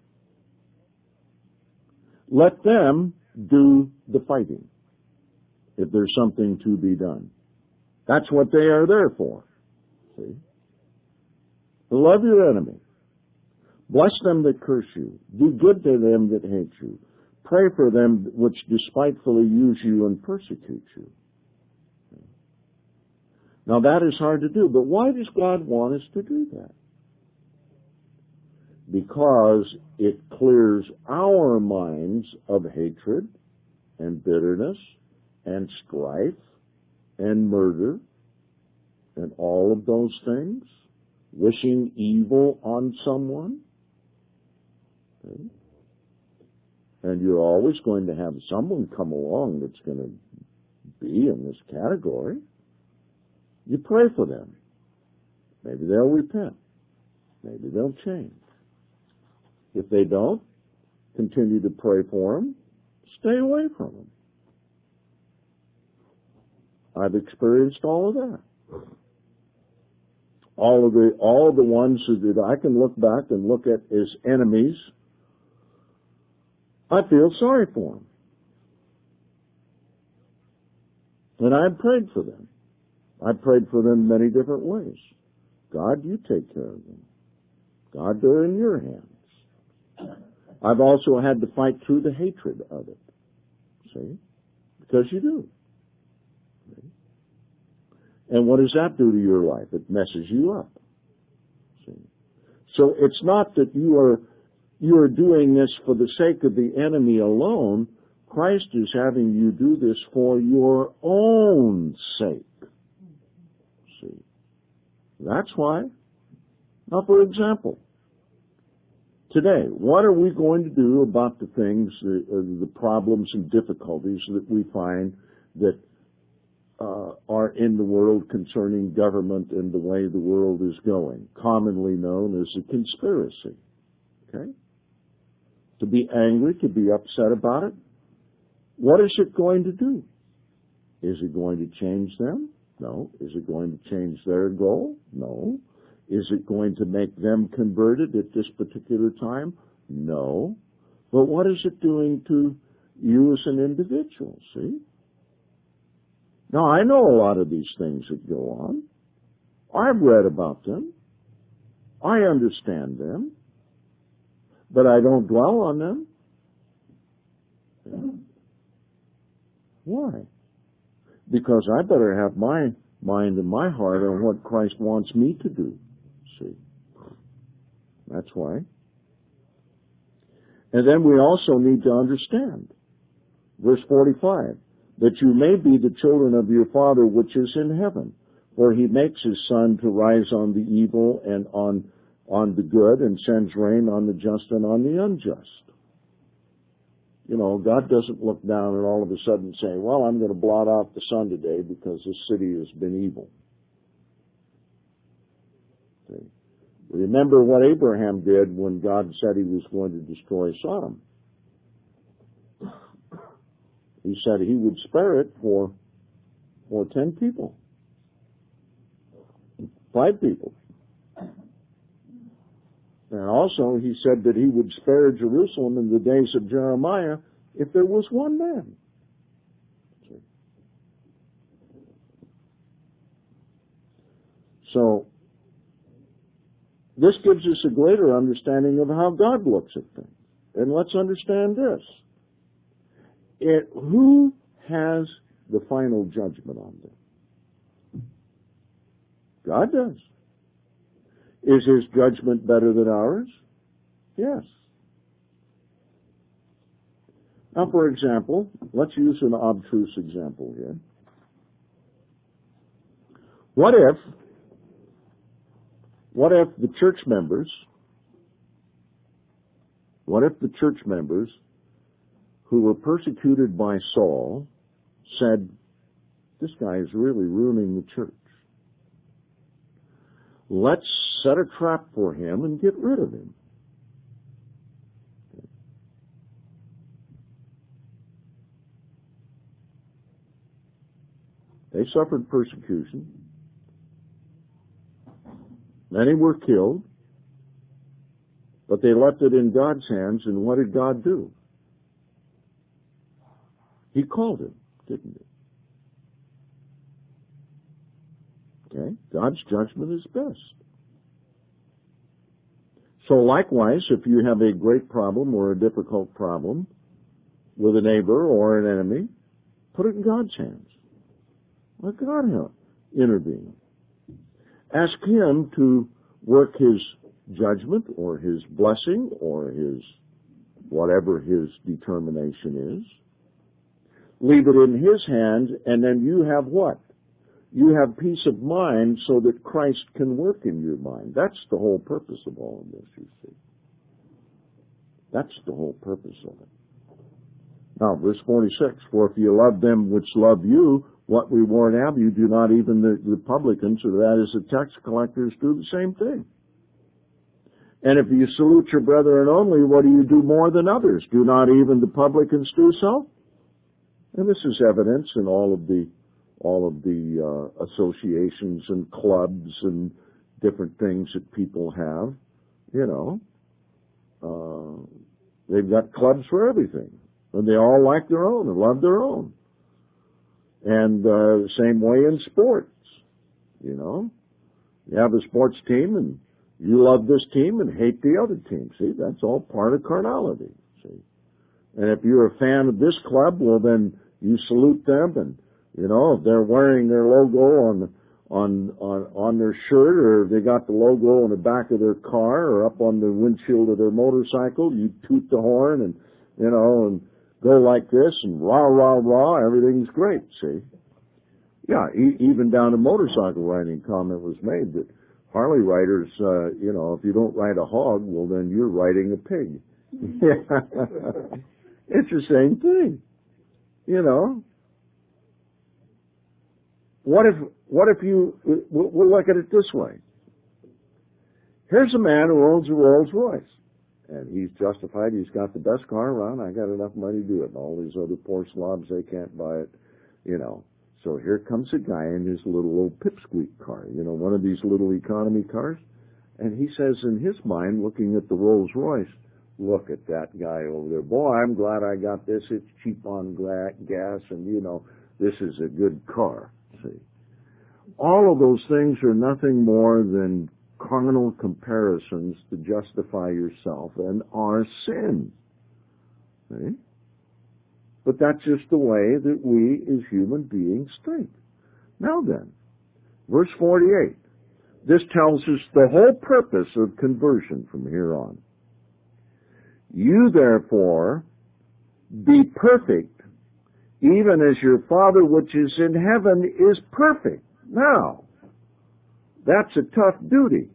Let them do the fighting if there's something to be done. That's what they are there for. See? Love your enemy. Bless them that curse you. Do good to them that hate you. Pray for them which despitefully use you and persecute you. Now, that is hard to do, but why does God want us to do that? Because it clears our minds of hatred and bitterness and strife and murder and all of those things, wishing evil on someone. Okay? And you're always going to have someone come along that's going to be in this category. You pray for them. Maybe they'll repent. Maybe they'll change. If they don't, continue to pray for them. Stay away from them. I've experienced all of that. All of the all of the ones that I can look back and look at as enemies, I feel sorry for them. And I prayed for them. I prayed for them many different ways. God, you take care of them. God, they're in your hands. I've also had to fight through the hatred of it. See? Because you do. See? And what does that do to your life? It messes you up. See? So it's not that you are you are doing this for the sake of the enemy alone. Christ is having you do this for your own sake. See? That's why. Now, for example, today, what are we going to do about the things, the, uh, the problems and difficulties that we find that uh, are in the world concerning government and the way the world is going, commonly known as a conspiracy? Okay? To be angry, to be upset about it. What is it going to do? Is it going to change them? No. Is it going to change their goal? No. Is it going to make them converted at this particular time? No. But what is it doing to you as an individual, see? Now, I know a lot of these things that go on. I've read about them. I understand them. But I don't dwell on them. Yeah. Why? Because I better have my mind and my heart on what Christ wants me to do. See? That's why. And then we also need to understand, verse forty-five, that you may be the children of your Father which is in heaven, for he makes his sun to rise on the evil and on, on the good, and sends rain on the just and on the unjust. You know, God doesn't look down and all of a sudden say, well, I'm going to blot out the sun today because this city has been evil. See? Remember what Abraham did when God said he was going to destroy Sodom. He said he would spare it for, for ten people. Five people. And also, he said that he would spare Jerusalem in the days of Jeremiah if there was one man. So, this gives us a greater understanding of how God looks at things. And let's understand this. It, who has the final judgment on them? God does. Is his judgment better than ours? Yes. Now, for example, let's use an obtruse example here. What if, what if the church members, what if the church members who were persecuted by Saul said, this guy is really ruining the church. Let's set a trap for him and get rid of him. They suffered persecution. Many were killed. But they left it in God's hands, and what did God do? He called him, didn't he? Okay? God's judgment is best. So likewise, if you have a great problem or a difficult problem with a neighbor or an enemy, put it in God's hands. Let God help intervene. Ask him to work his judgment or his blessing or his whatever his determination is. Leave it in his hands, and then you have what? You have peace of mind so that Christ can work in your mind. That's the whole purpose of all of this, you see. That's the whole purpose of it. Now, verse forty-six, for if you love them which love you, what reward have you? Do not even the, the publicans, or that is the tax collectors, do the same thing? And if you salute your brethren only, what do you do more than others? Do not even the publicans do so? And this is evidence in all of the all of the uh, associations and clubs and different things that people have. You know, uh, they've got clubs for everything, and they all like their own and love their own. And uh, the same way in sports. You know, you have a sports team, and you love this team and hate the other team. See, that's all part of carnality. See, and if you're a fan of this club, well, then you salute them, and you know, if they're wearing their logo on on on on their shirt, or they got the logo on the back of their car or up on the windshield of their motorcycle, you toot the horn and you know and go like this and rah rah rah. Everything's great. See, yeah, e- even down to motorcycle riding, comment was made that Harley riders, uh, you know, if you don't ride a hog, well, then you're riding a pig. It's the same thing, you know. What if, what if you, we'll look at it this way. Here's a man who owns a Rolls Royce, and he's justified, he's got the best car around, I got enough money to do it, and all these other poor slobs, they can't buy it, you know. So here comes a guy in his little old pipsqueak car, you know, one of these little economy cars, and he says in his mind, looking at the Rolls Royce, look at that guy over there. Boy, I'm glad I got this. It's cheap on gas, and, you know, this is a good car. See, all of those things are nothing more than carnal comparisons to justify yourself and are sin. See? But that's just the way that we as human beings think. Now then, verse forty-eight. This tells us the whole purpose of conversion from here on. You therefore be perfect, even as your Father which is in heaven is perfect. Now, that's a tough duty.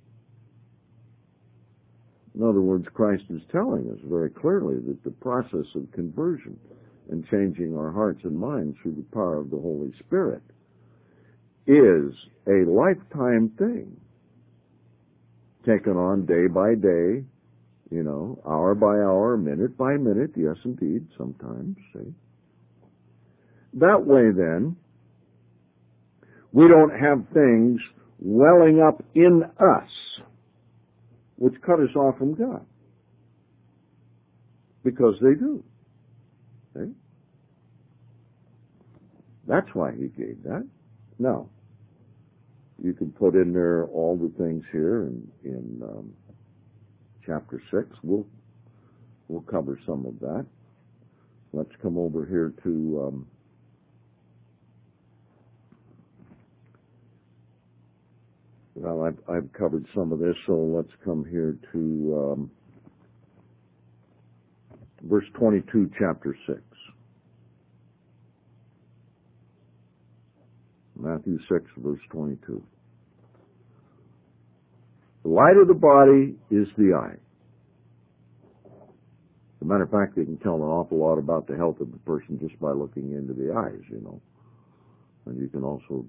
In other words, Christ is telling us very clearly that the process of conversion and changing our hearts and minds through the power of the Holy Spirit is a lifetime thing, taken on day by day, you know, hour by hour, minute by minute, yes indeed, sometimes, see. That way then, we don't have things welling up in us which cut us off from God. Because they do. See? That's why he gave that. Now, you can put in there all the things here in, in um, chapter six. We'll we'll cover some of that. Let's come over here to um, well, I've, I've covered some of this, so let's come here to um, verse twenty-two, chapter six. Matthew six, verse twenty-two. The light of the body is the eye. As a matter of fact, they can tell an awful lot about the health of the person just by looking into the eyes, you know. And you can also,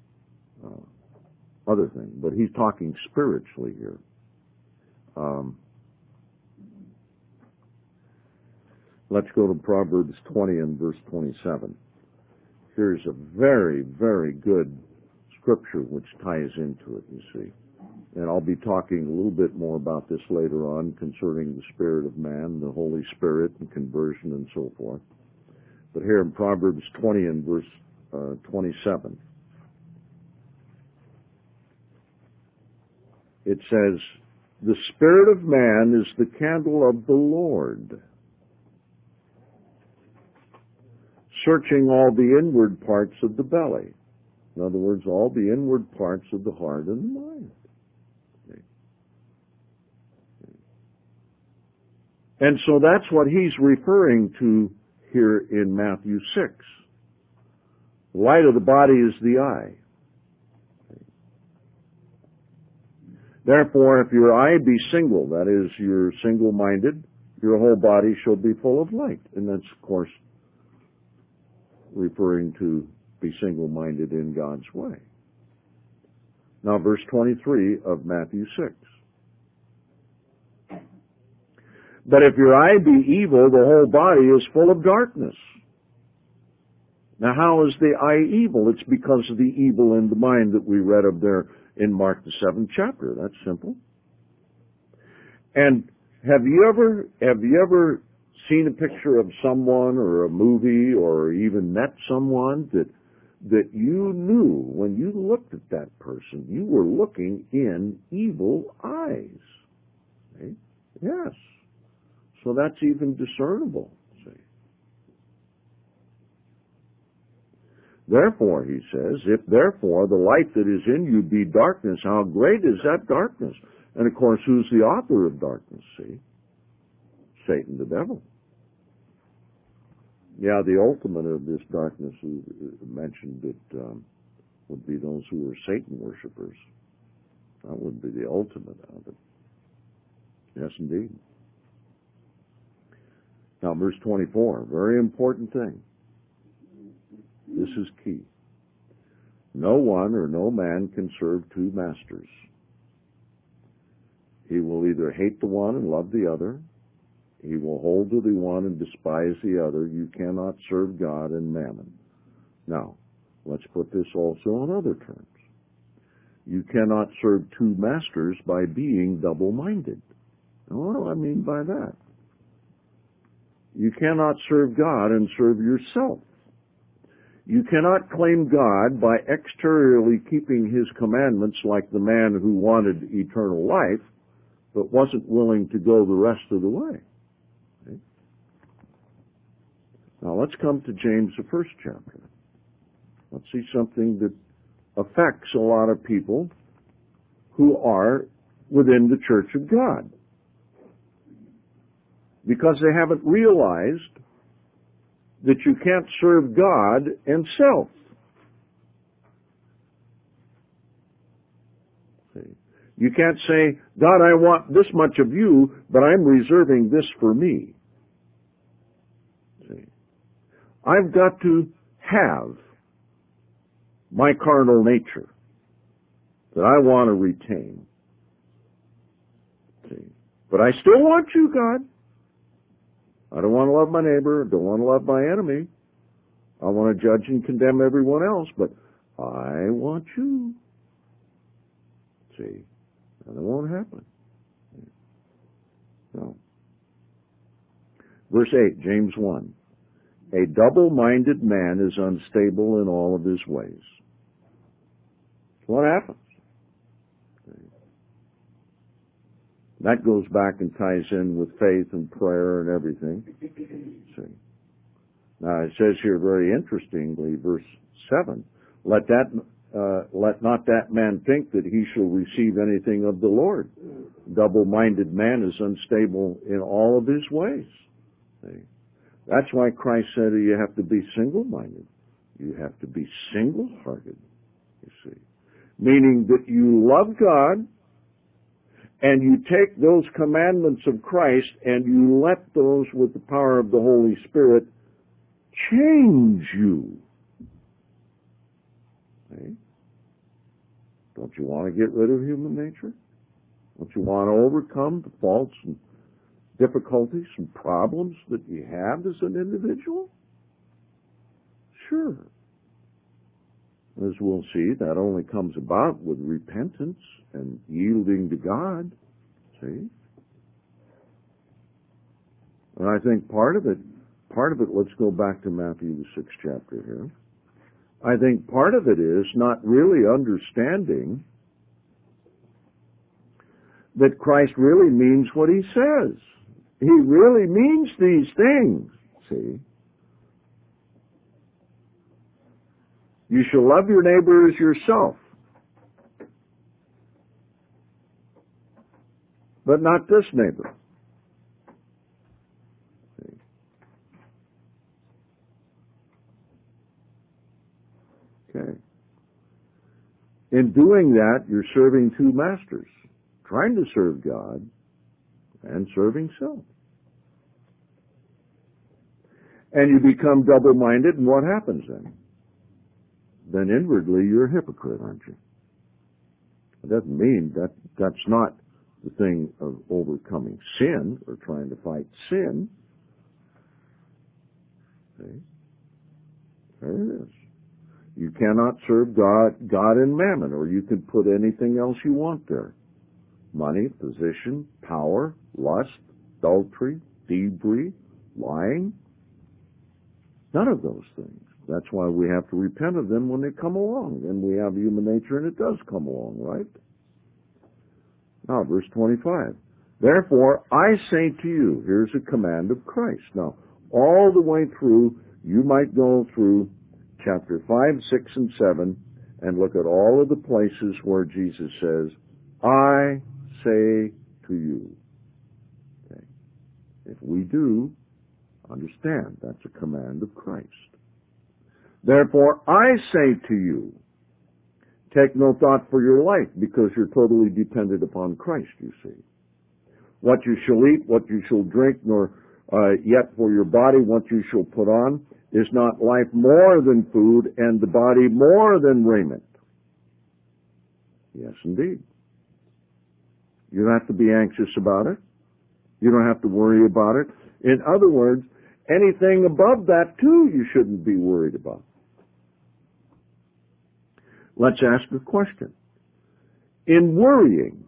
uh, other things. But he's talking spiritually here. Um, let's go to Proverbs twenty and verse twenty-seven. Here's a very, very good scripture which ties into it, you see. And I'll be talking a little bit more about this later on concerning the spirit of man, the Holy Spirit, and conversion and so forth. But here in Proverbs twenty and verse uh, twenty-seven, it says, the spirit of man is the candle of the Lord, searching all the inward parts of the belly. In other words, all the inward parts of the heart and the mind. And so that's what he's referring to here in Matthew six. The light of the body is the eye. Therefore, if your eye be single, that is, you're single-minded, your whole body shall be full of light. And that's, of course, referring to be single-minded in God's way. Now, verse twenty-three of Matthew six. But if your eye be evil, the whole body is full of darkness. Now, how is the eye evil? It's because of the evil in the mind that we read of there in Mark the seventh chapter. That's simple. And have you ever, have you ever seen a picture of someone or a movie or even met someone that, that you knew when you looked at that person, you were looking in evil eyes? Okay? Yes. So that's even discernible. See? Therefore, he says, if therefore the light that is in you be darkness, how great is that darkness? And of course, who's the author of darkness? See? Satan, the devil. Yeah, the ultimate of this darkness is mentioned that um, would be those who are Satan worshipers. That would be the ultimate of it. Yes, indeed. Now, verse twenty-four, very important thing. This is key. No one or no man can serve two masters. He will either hate the one and love the other. He will hold to the one and despise the other. You cannot serve God and mammon. Now, let's put this also in other terms. You cannot serve two masters by being double-minded. Now, what do I mean by that? You cannot serve God and serve yourself. You cannot claim God by exteriorly keeping His commandments like the man who wanted eternal life, but wasn't willing to go the rest of the way. Okay? Now let's come to James, the first chapter. Let's see something that affects a lot of people who are within the church of God, because they haven't realized that you can't serve God and self. See? You can't say, God, I want this much of you, but I'm reserving this for me. See? I've got to have my carnal nature that I want to retain. See? But I still want you, God. I don't want to love my neighbor. I don't want to love my enemy. I want to judge and condemn everyone else, but I want you. See? And it won't happen. No. Verse eight, James one. A double-minded man is unstable in all of his ways. What happens? That goes back and ties in with faith and prayer and everything. See. Now it says here very interestingly, verse seven, let that uh, let not that man think that he shall receive anything of the Lord. Double-minded man is unstable in all of his ways. See. That's why Christ said you have to be single-minded. You have to be single-hearted, you see. Meaning that you love God, and you take those commandments of Christ and you let those with the power of the Holy Spirit change you. Okay? Don't you want to get rid of human nature? Don't you want to overcome the faults and difficulties and problems that you have as an individual? Sure. As we'll see, that only comes about with repentance and yielding to God. See? And I think part of it, part of it, let's go back to Matthew the sixth chapter here. I think part of it is not really understanding that Christ really means what He says. He really means these things. See? You shall love your neighbor as yourself. But not this neighbor. See? Okay. In doing that, you're serving two masters. Trying to serve God and serving self. And you become double-minded, and what happens then? then inwardly you're a hypocrite, aren't you? It doesn't mean that that's not the thing of overcoming sin or trying to fight sin. See? There it is. You cannot serve God, God and mammon, or you can put anything else you want there. Money, position, power, lust, adultery, thievery, lying. None of those things. That's why we have to repent of them when they come along. And we have human nature and it does come along, right? Now, verse twenty-five. Therefore, I say to you, here's a command of Christ. Now, all the way through, you might go through chapter five, six, and seven and look at all of the places where Jesus says, I say to you. Okay. If we do, understand that's a command of Christ. Therefore, I say to you, take no thought for your life, because you're totally dependent upon Christ, you see. What you shall eat, what you shall drink, nor uh, yet for your body what you shall put on, is not life more than food, and the body more than raiment? Yes, indeed. You don't have to be anxious about it. You don't have to worry about it. In other words, anything above that, too, you shouldn't be worried about. Let's ask a question. In worrying,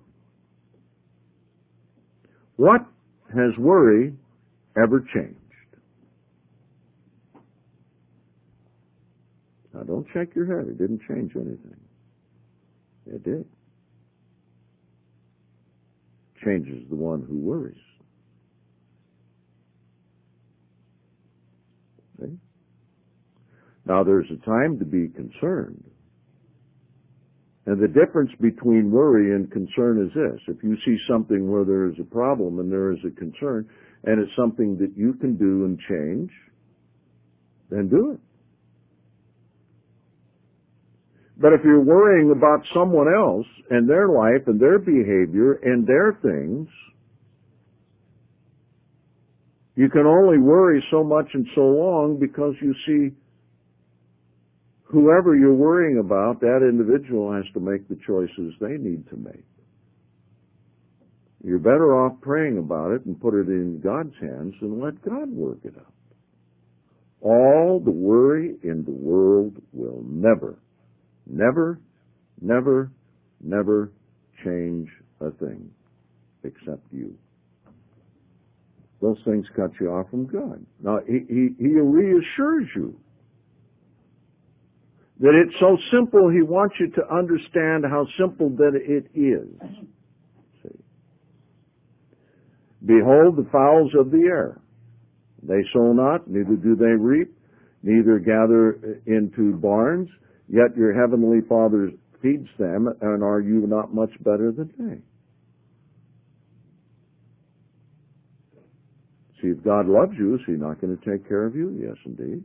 what has worry ever changed? Now, don't shake your head. It didn't change anything. It did. Changes the one who worries. See? Now, there's a time to be concerned. And the difference between worry and concern is this. If you see something where there is a problem and there is a concern, and it's something that you can do and change, then do it. But if you're worrying about someone else and their life and their behavior and their things, you can only worry so much and so long, because you see, whoever you're worrying about, that individual has to make the choices they need to make. You're better off praying about it and put it in God's hands and let God work it out. All the worry in the world will never, never, never, never change a thing except you. Those things cut you off from God. Now, he, he, he reassures you that it's so simple, he wants you to understand how simple that it is. See? Behold the fowls of the air. They sow not, neither do they reap, neither gather into barns, yet your heavenly Father feeds them, and are you not much better than they? See, if God loves you, is he not going to take care of you? Yes, indeed.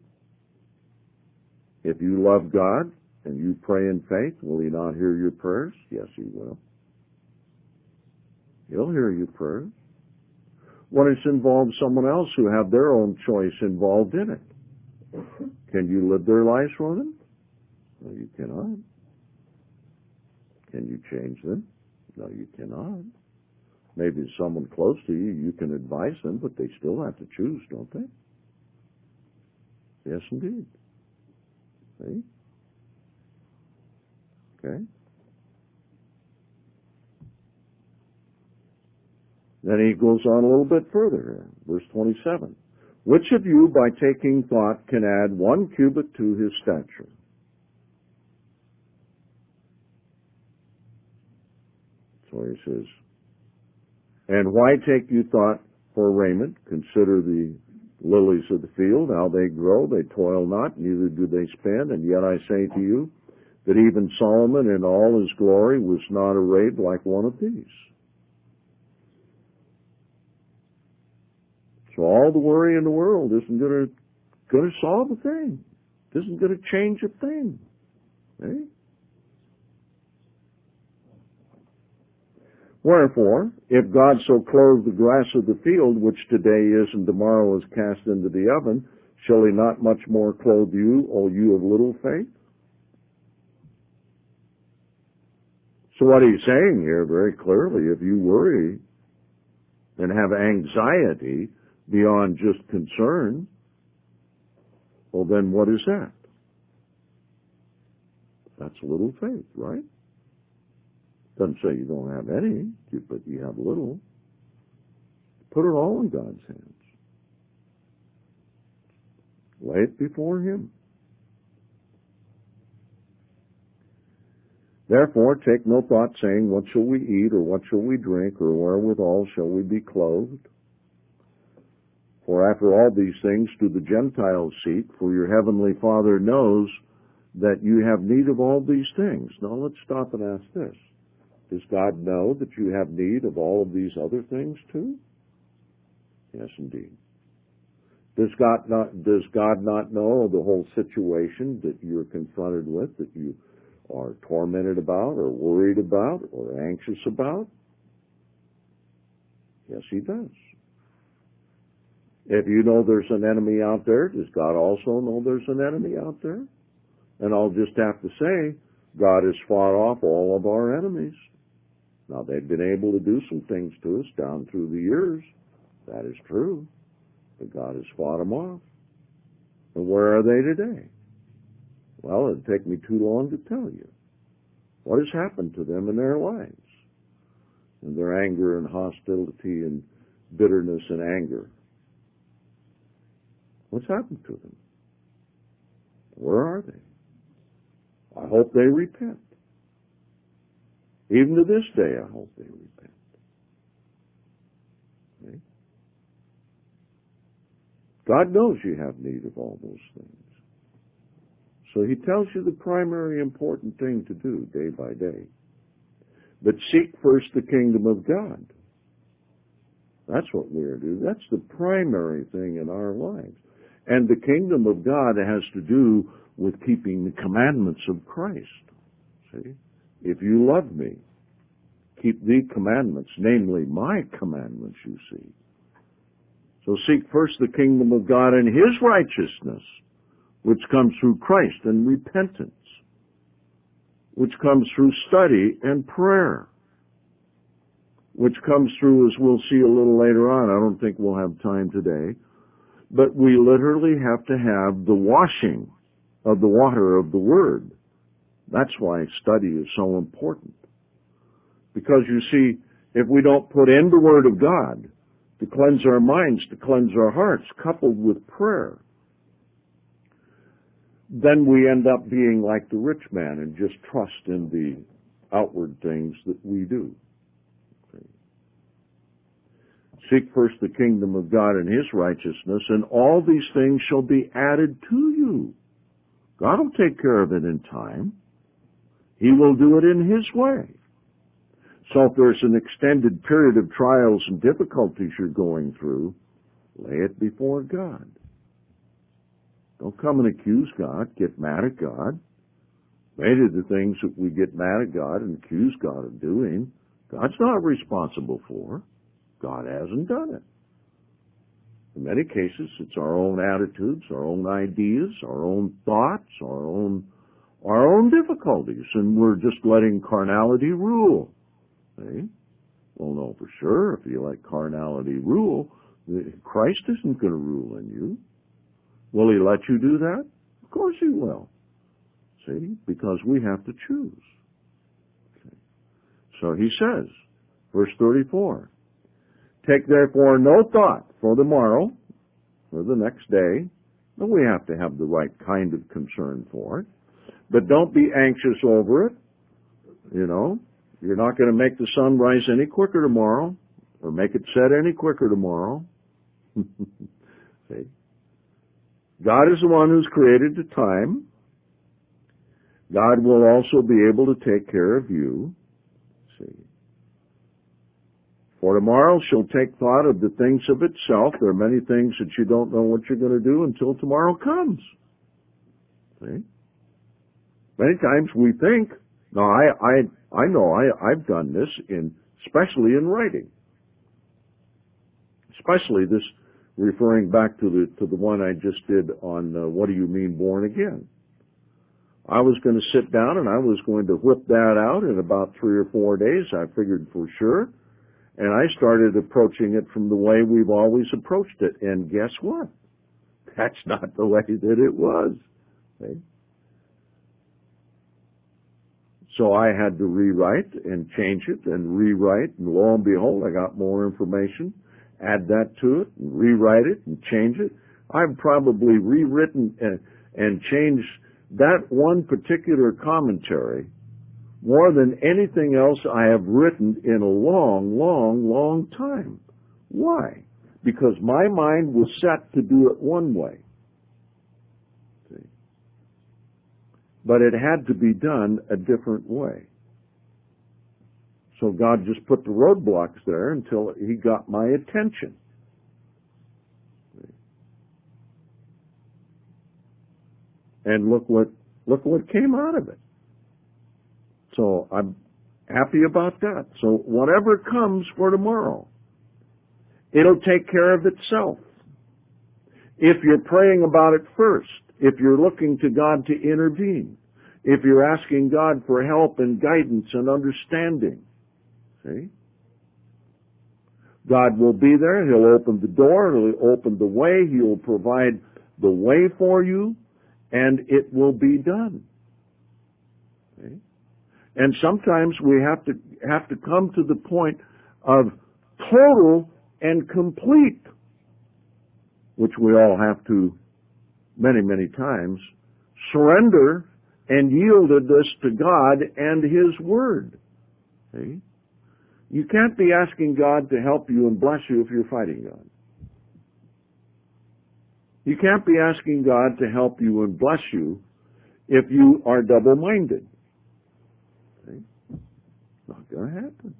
If you love God and you pray in faith, will he not hear your prayers? Yes, he will. He'll hear your prayers. What if it involves someone else who have their own choice involved in it? Can you live their lives for them? No, you cannot. Can you change them? No, you cannot. Maybe someone close to you, you can advise them, but they still have to choose, don't they? Yes, indeed. See? Okay. Then he goes on a little bit further here. Verse twenty-seven. Which of you, by taking thought, can add one cubit to his stature? So he says, and why take you thought for raiment? Consider the lilies of the field, how they grow, they toil not, neither do they spin, and yet I say to you that even Solomon in all his glory was not arrayed like one of these. So all the worry in the world isn't going to going to solve a thing. It isn't going to change a thing. Eh? Wherefore, if God so clothe the grass of the field, which today is and tomorrow is cast into the oven, shall he not much more clothe you, O you of little faith? So what he's saying here very clearly, if you worry and have anxiety beyond just concern, well then what is that? That's little faith, right? Doesn't say you don't have any, but you have little. Put it all in God's hands. Lay it before Him. Therefore, take no thought saying, what shall we eat, or what shall we drink, or wherewithal shall we be clothed? For after all these things do the Gentiles seek, for your heavenly Father knows that you have need of all these things. Now let's stop and ask this. Does God know that you have need of all of these other things too? Yes, indeed. Does God not, does God not know the whole situation that you're confronted with, that you are tormented about, or worried about, or anxious about? Yes, He does. If you know there's an enemy out there, does God also know there's an enemy out there? And I'll just have to say, God has fought off all of our enemies. Now, they've been able to do some things to us down through the years. That is true. But God has fought them off. And where are they today? Well, it'd take me too long to tell you. What has happened to them in their lives? And their anger and hostility and bitterness and anger. What's happened to them? Where are they? I hope they repent. Even to this day, I hope they repent. Okay? God knows you have need of all those things. So He tells you the primary important thing to do day by day. But seek first the kingdom of God. That's what we're to do. That's the primary thing in our lives. And the kingdom of God has to do with keeping the commandments of Christ. See? If you love me, keep the commandments, namely my commandments, you see. So seek first the kingdom of God and His righteousness, which comes through Christ and repentance, which comes through study and prayer, which comes through, as we'll see a little later on. I don't think we'll have time today, but we literally have to have the washing of the water of the Word. That's why study is so important. Because you see, if we don't put in the Word of God to cleanse our minds, to cleanse our hearts, coupled with prayer, then we end up being like the rich man and just trust in the outward things that we do. Okay. Seek first the kingdom of God and His righteousness, and all these things shall be added to you. God will take care of it in time. He will do it in His way. So if there's an extended period of trials and difficulties you're going through, lay it before God. Don't come and accuse God, get mad at God. Many of the things that we get mad at God and accuse God of doing, God's not responsible for. God hasn't done it. In many cases, it's our own attitudes, our own ideas, our own thoughts, our own our own difficulties, and we're just letting carnality rule. See? Well, no, for sure, if you let carnality rule, Christ isn't going to rule in you. Will He let you do that? Of course He will. See? Because we have to choose. Okay. So He says, verse thirty-four, take therefore no thought for the morrow, for the next day. Well, we have to have the right kind of concern for it. But don't be anxious over it. You know, you're not going to make the sun rise any quicker tomorrow, or make it set any quicker tomorrow. See? God is the one who's created the time. God will also be able to take care of you. See? For tomorrow shall take thought of the things of itself. There are many things that you don't know what you're going to do until tomorrow comes. See? Many times we think, no, I, I, I know I, I've done this in, especially in writing. Especially this, referring back to the, to the one I just did on uh, what do you mean born again? I was going to sit down and I was going to whip that out in about three or four days, I figured for sure. And I started approaching it from the way we've always approached it. And guess what? That's not the way that it was. Okay? So I had to rewrite and change it and rewrite, and lo and behold, I got more information, add that to it, and rewrite it and change it. I've probably rewritten and, and changed that one particular commentary more than anything else I have written in a long, long, long time. Why? Because my mind was set to do it one way. See? But it had to be done a different way. So God just put the roadblocks there until He got my attention. See? And look what look what came out of it. So I'm happy about that. So whatever comes for tomorrow, it'll take care of itself. If you're praying about it first, if you're looking to God to intervene, if you're asking God for help and guidance and understanding, see? God will be there. He'll open the door. He'll open the way. He'll provide the way for you, and it will be done. See? And sometimes we have to have to come to the point of total and complete, which we all have to many, many times, surrender and yieldedness to God and His Word. See? You can't be asking God to help you and bless you if you're fighting God. You can't be asking God to help you and bless you if you are double-minded. See? Not going to happen.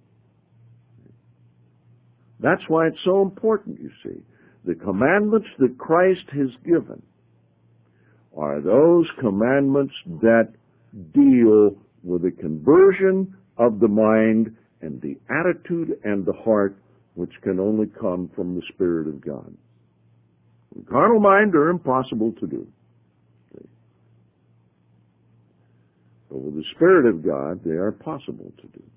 That's why it's so important, you see. The commandments that Christ has given are those commandments that deal with the conversion of the mind and the attitude and the heart, which can only come from the Spirit of God. The carnal mind are impossible to do. See? But with the Spirit of God, they are possible to do.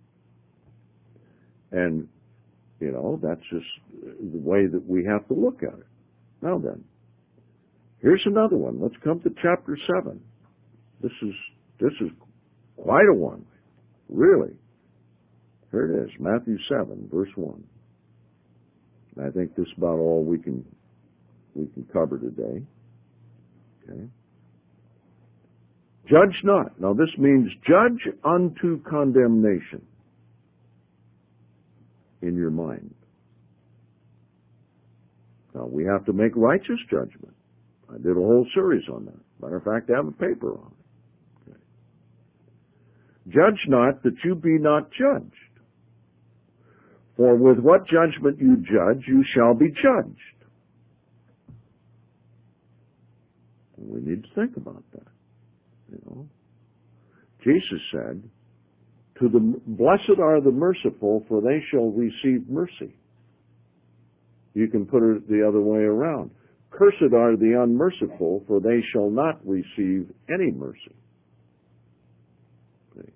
And, you know, that's just the way that we have to look at it. Now then, here's another one. Let's come to chapter seven. This is, this is quite a one. Really. Here it is, Matthew seven, verse one. And I think this is about all we can we can cover today. Okay. Judge not. Now this means judge unto condemnation in your mind. Now we have to make righteous judgment. I did a whole series on that. Matter of fact, I have a paper on it. Okay. Judge not that you be not judged. For with what judgment you judge, you shall be judged. We need to think about that. You know, Jesus said, "To the blessed are the merciful, for they shall receive mercy." You can put it the other way around. Cursed are the unmerciful, for they shall not receive any mercy. See?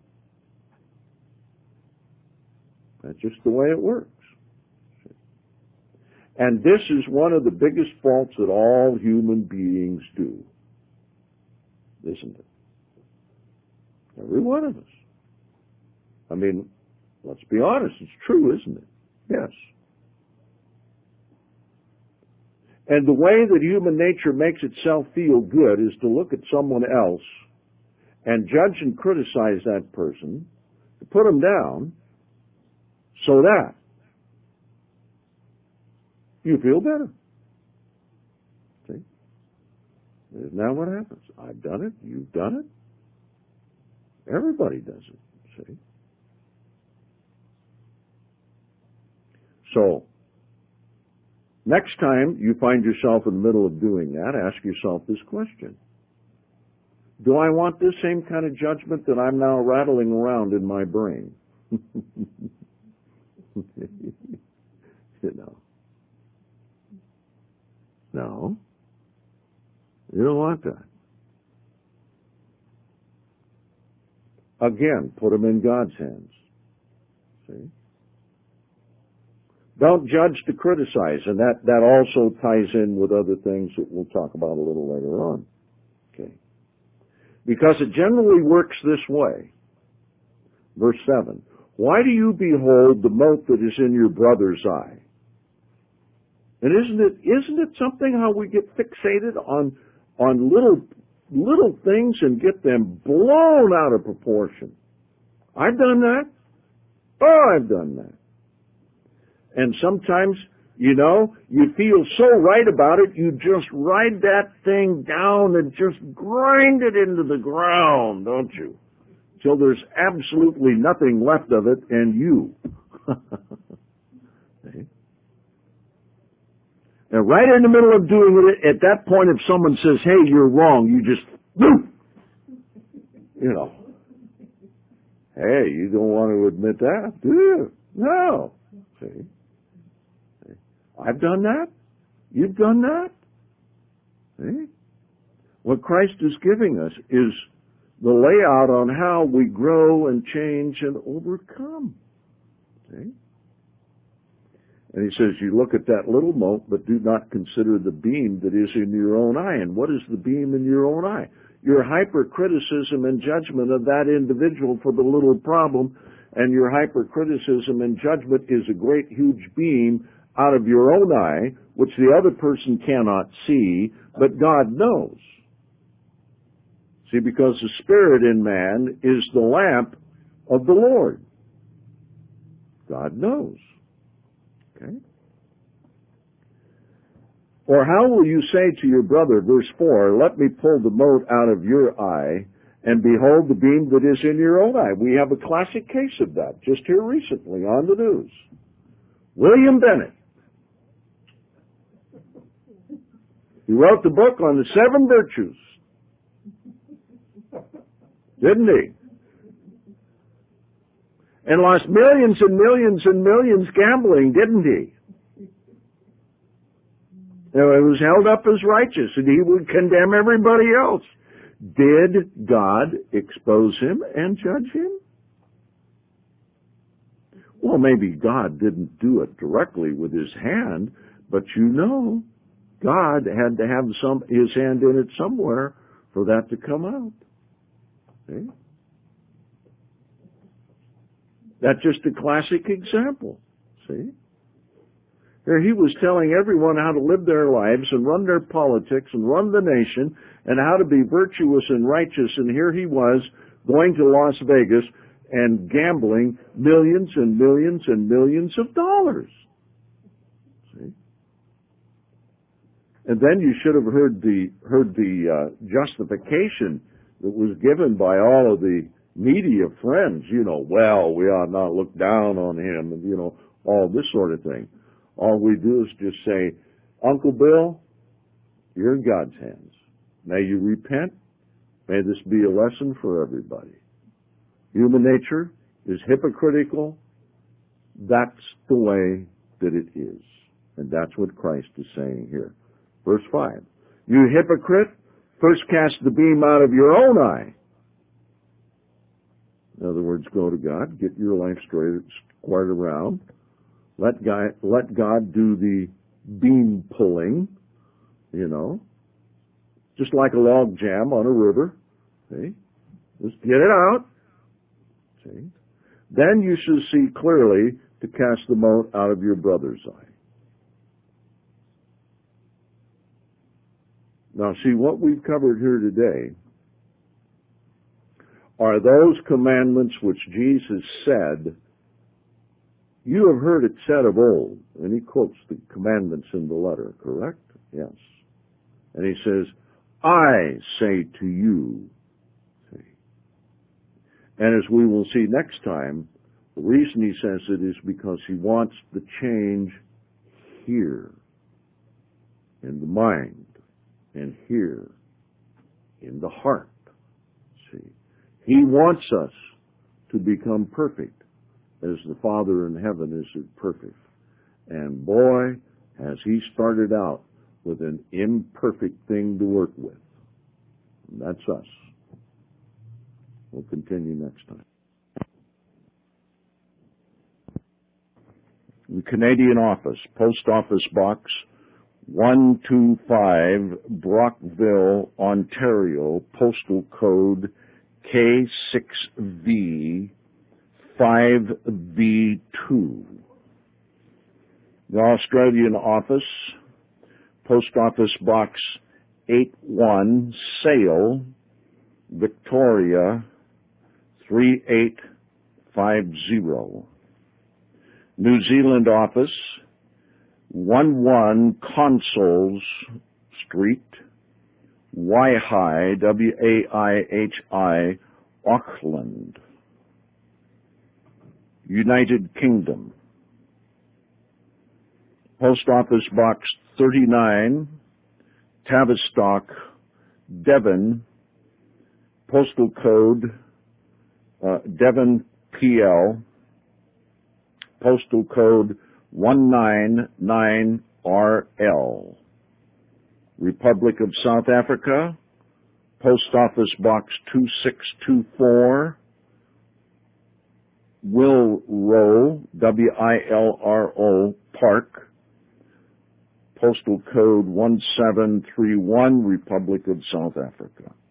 That's just the way it works. See? And this is one of the biggest faults that all human beings do, isn't it? Every one of us. I mean, let's be honest, it's true, isn't it? Yes. And the way that human nature makes itself feel good is to look at someone else and judge and criticize that person, to put them down, so that you feel better. See? Isn't that what happens? I've done it. You've done it. Everybody does it. See? So, next time you find yourself in the middle of doing that, ask yourself this question. Do I want this same kind of judgment that I'm now rattling around in my brain? You know. No. You don't want that. Again, put them in God's hands. See? Don't judge to criticize, and that, that also ties in with other things that we'll talk about a little later on. Okay. Because it generally works this way. Verse seven. Why do you behold the mote that is in your brother's eye? And isn't it, isn't it something how we get fixated on, on little, little things and get them blown out of proportion? I've done that. Oh, I've done that. And sometimes, you know, you feel so right about it, you just ride that thing down and just grind it into the ground, don't you? Till there's absolutely nothing left of it and you. See? And right in the middle of doing it, at that point, if someone says, hey, you're wrong, you just, you know, hey, you don't want to admit that, do you? No. See? I've done that. You've done that. See? What Christ is giving us is the layout on how we grow and change and overcome. See? And he says, you look at that little mote, but do not consider the beam that is in your own eye. And what is the beam in your own eye? Your hypercriticism and judgment of that individual for the little problem, and your hypercriticism and judgment is a great, huge beam out of your own eye, which the other person cannot see, but God knows. See, because the Spirit in man is the lamp of the Lord. God knows. Okay? Or how will you say to your brother, verse four, let me pull the mote out of your eye, and behold the beam that is in your own eye? We have a classic case of that, just here recently on the news. William Bennett. He wrote the book on the seven virtues. Didn't he? And lost millions and millions and millions gambling, didn't he? Now, it was held up as righteous, and he would condemn everybody else. Did God expose him and judge him? Well, maybe God didn't do it directly with his hand, but you know, God had to have some his hand in it somewhere for that to come out. See? That's just a classic example. See? Here he was telling everyone how to live their lives and run their politics and run the nation and how to be virtuous and righteous, and here he was going to Las Vegas and gambling millions and millions and millions of dollars. See? And then you should have heard the heard the uh, justification that was given by all of the media friends. You know, well, we ought not look down on him, and you know, all this sort of thing. All we do is just say, Uncle Bill, you're in God's hands. May you repent. May this be a lesson for everybody. Human nature is hypocritical. That's the way that it is. And that's what Christ is saying here. Verse five. You hypocrite, first cast the beam out of your own eye. In other words, go to God, get your life straight, squared around. Let God, let God do the beam pulling, you know, just like a log jam on a river. See? Just get it out. See? Then you shall see clearly to cast the mote out of your brother's eye. Now, see, what we've covered here today are those commandments which Jesus said, you have heard it said of old. And he quotes the commandments in the letter, correct? Yes. And he says, I say to you. See? And as we will see next time, the reason he says it is because he wants the change here, in the mind, and here, in the heart. See? He wants us to become perfect, as the Father in heaven is perfect. And boy, has he started out with an imperfect thing to work with. And that's us. We'll continue next time. The Canadian Office, Post Office Box one two five, Brockville, Ontario, Postal Code K six V five V two. The Australian Office, Post Office Box eight one, Sale, Victoria, three eight five zero. New Zealand Office, one one Consols Street, Waihi, W A I H I, Auckland. United Kingdom, Post Office Box thirty-nine, Tavistock, Devon, Postal Code uh, Devon P L, Postal Code one nine nine R L. Republic of South Africa, Post Office Box two six two four, Wilro, W I L R O, Park, Postal Code one seven three one, Republic of South Africa.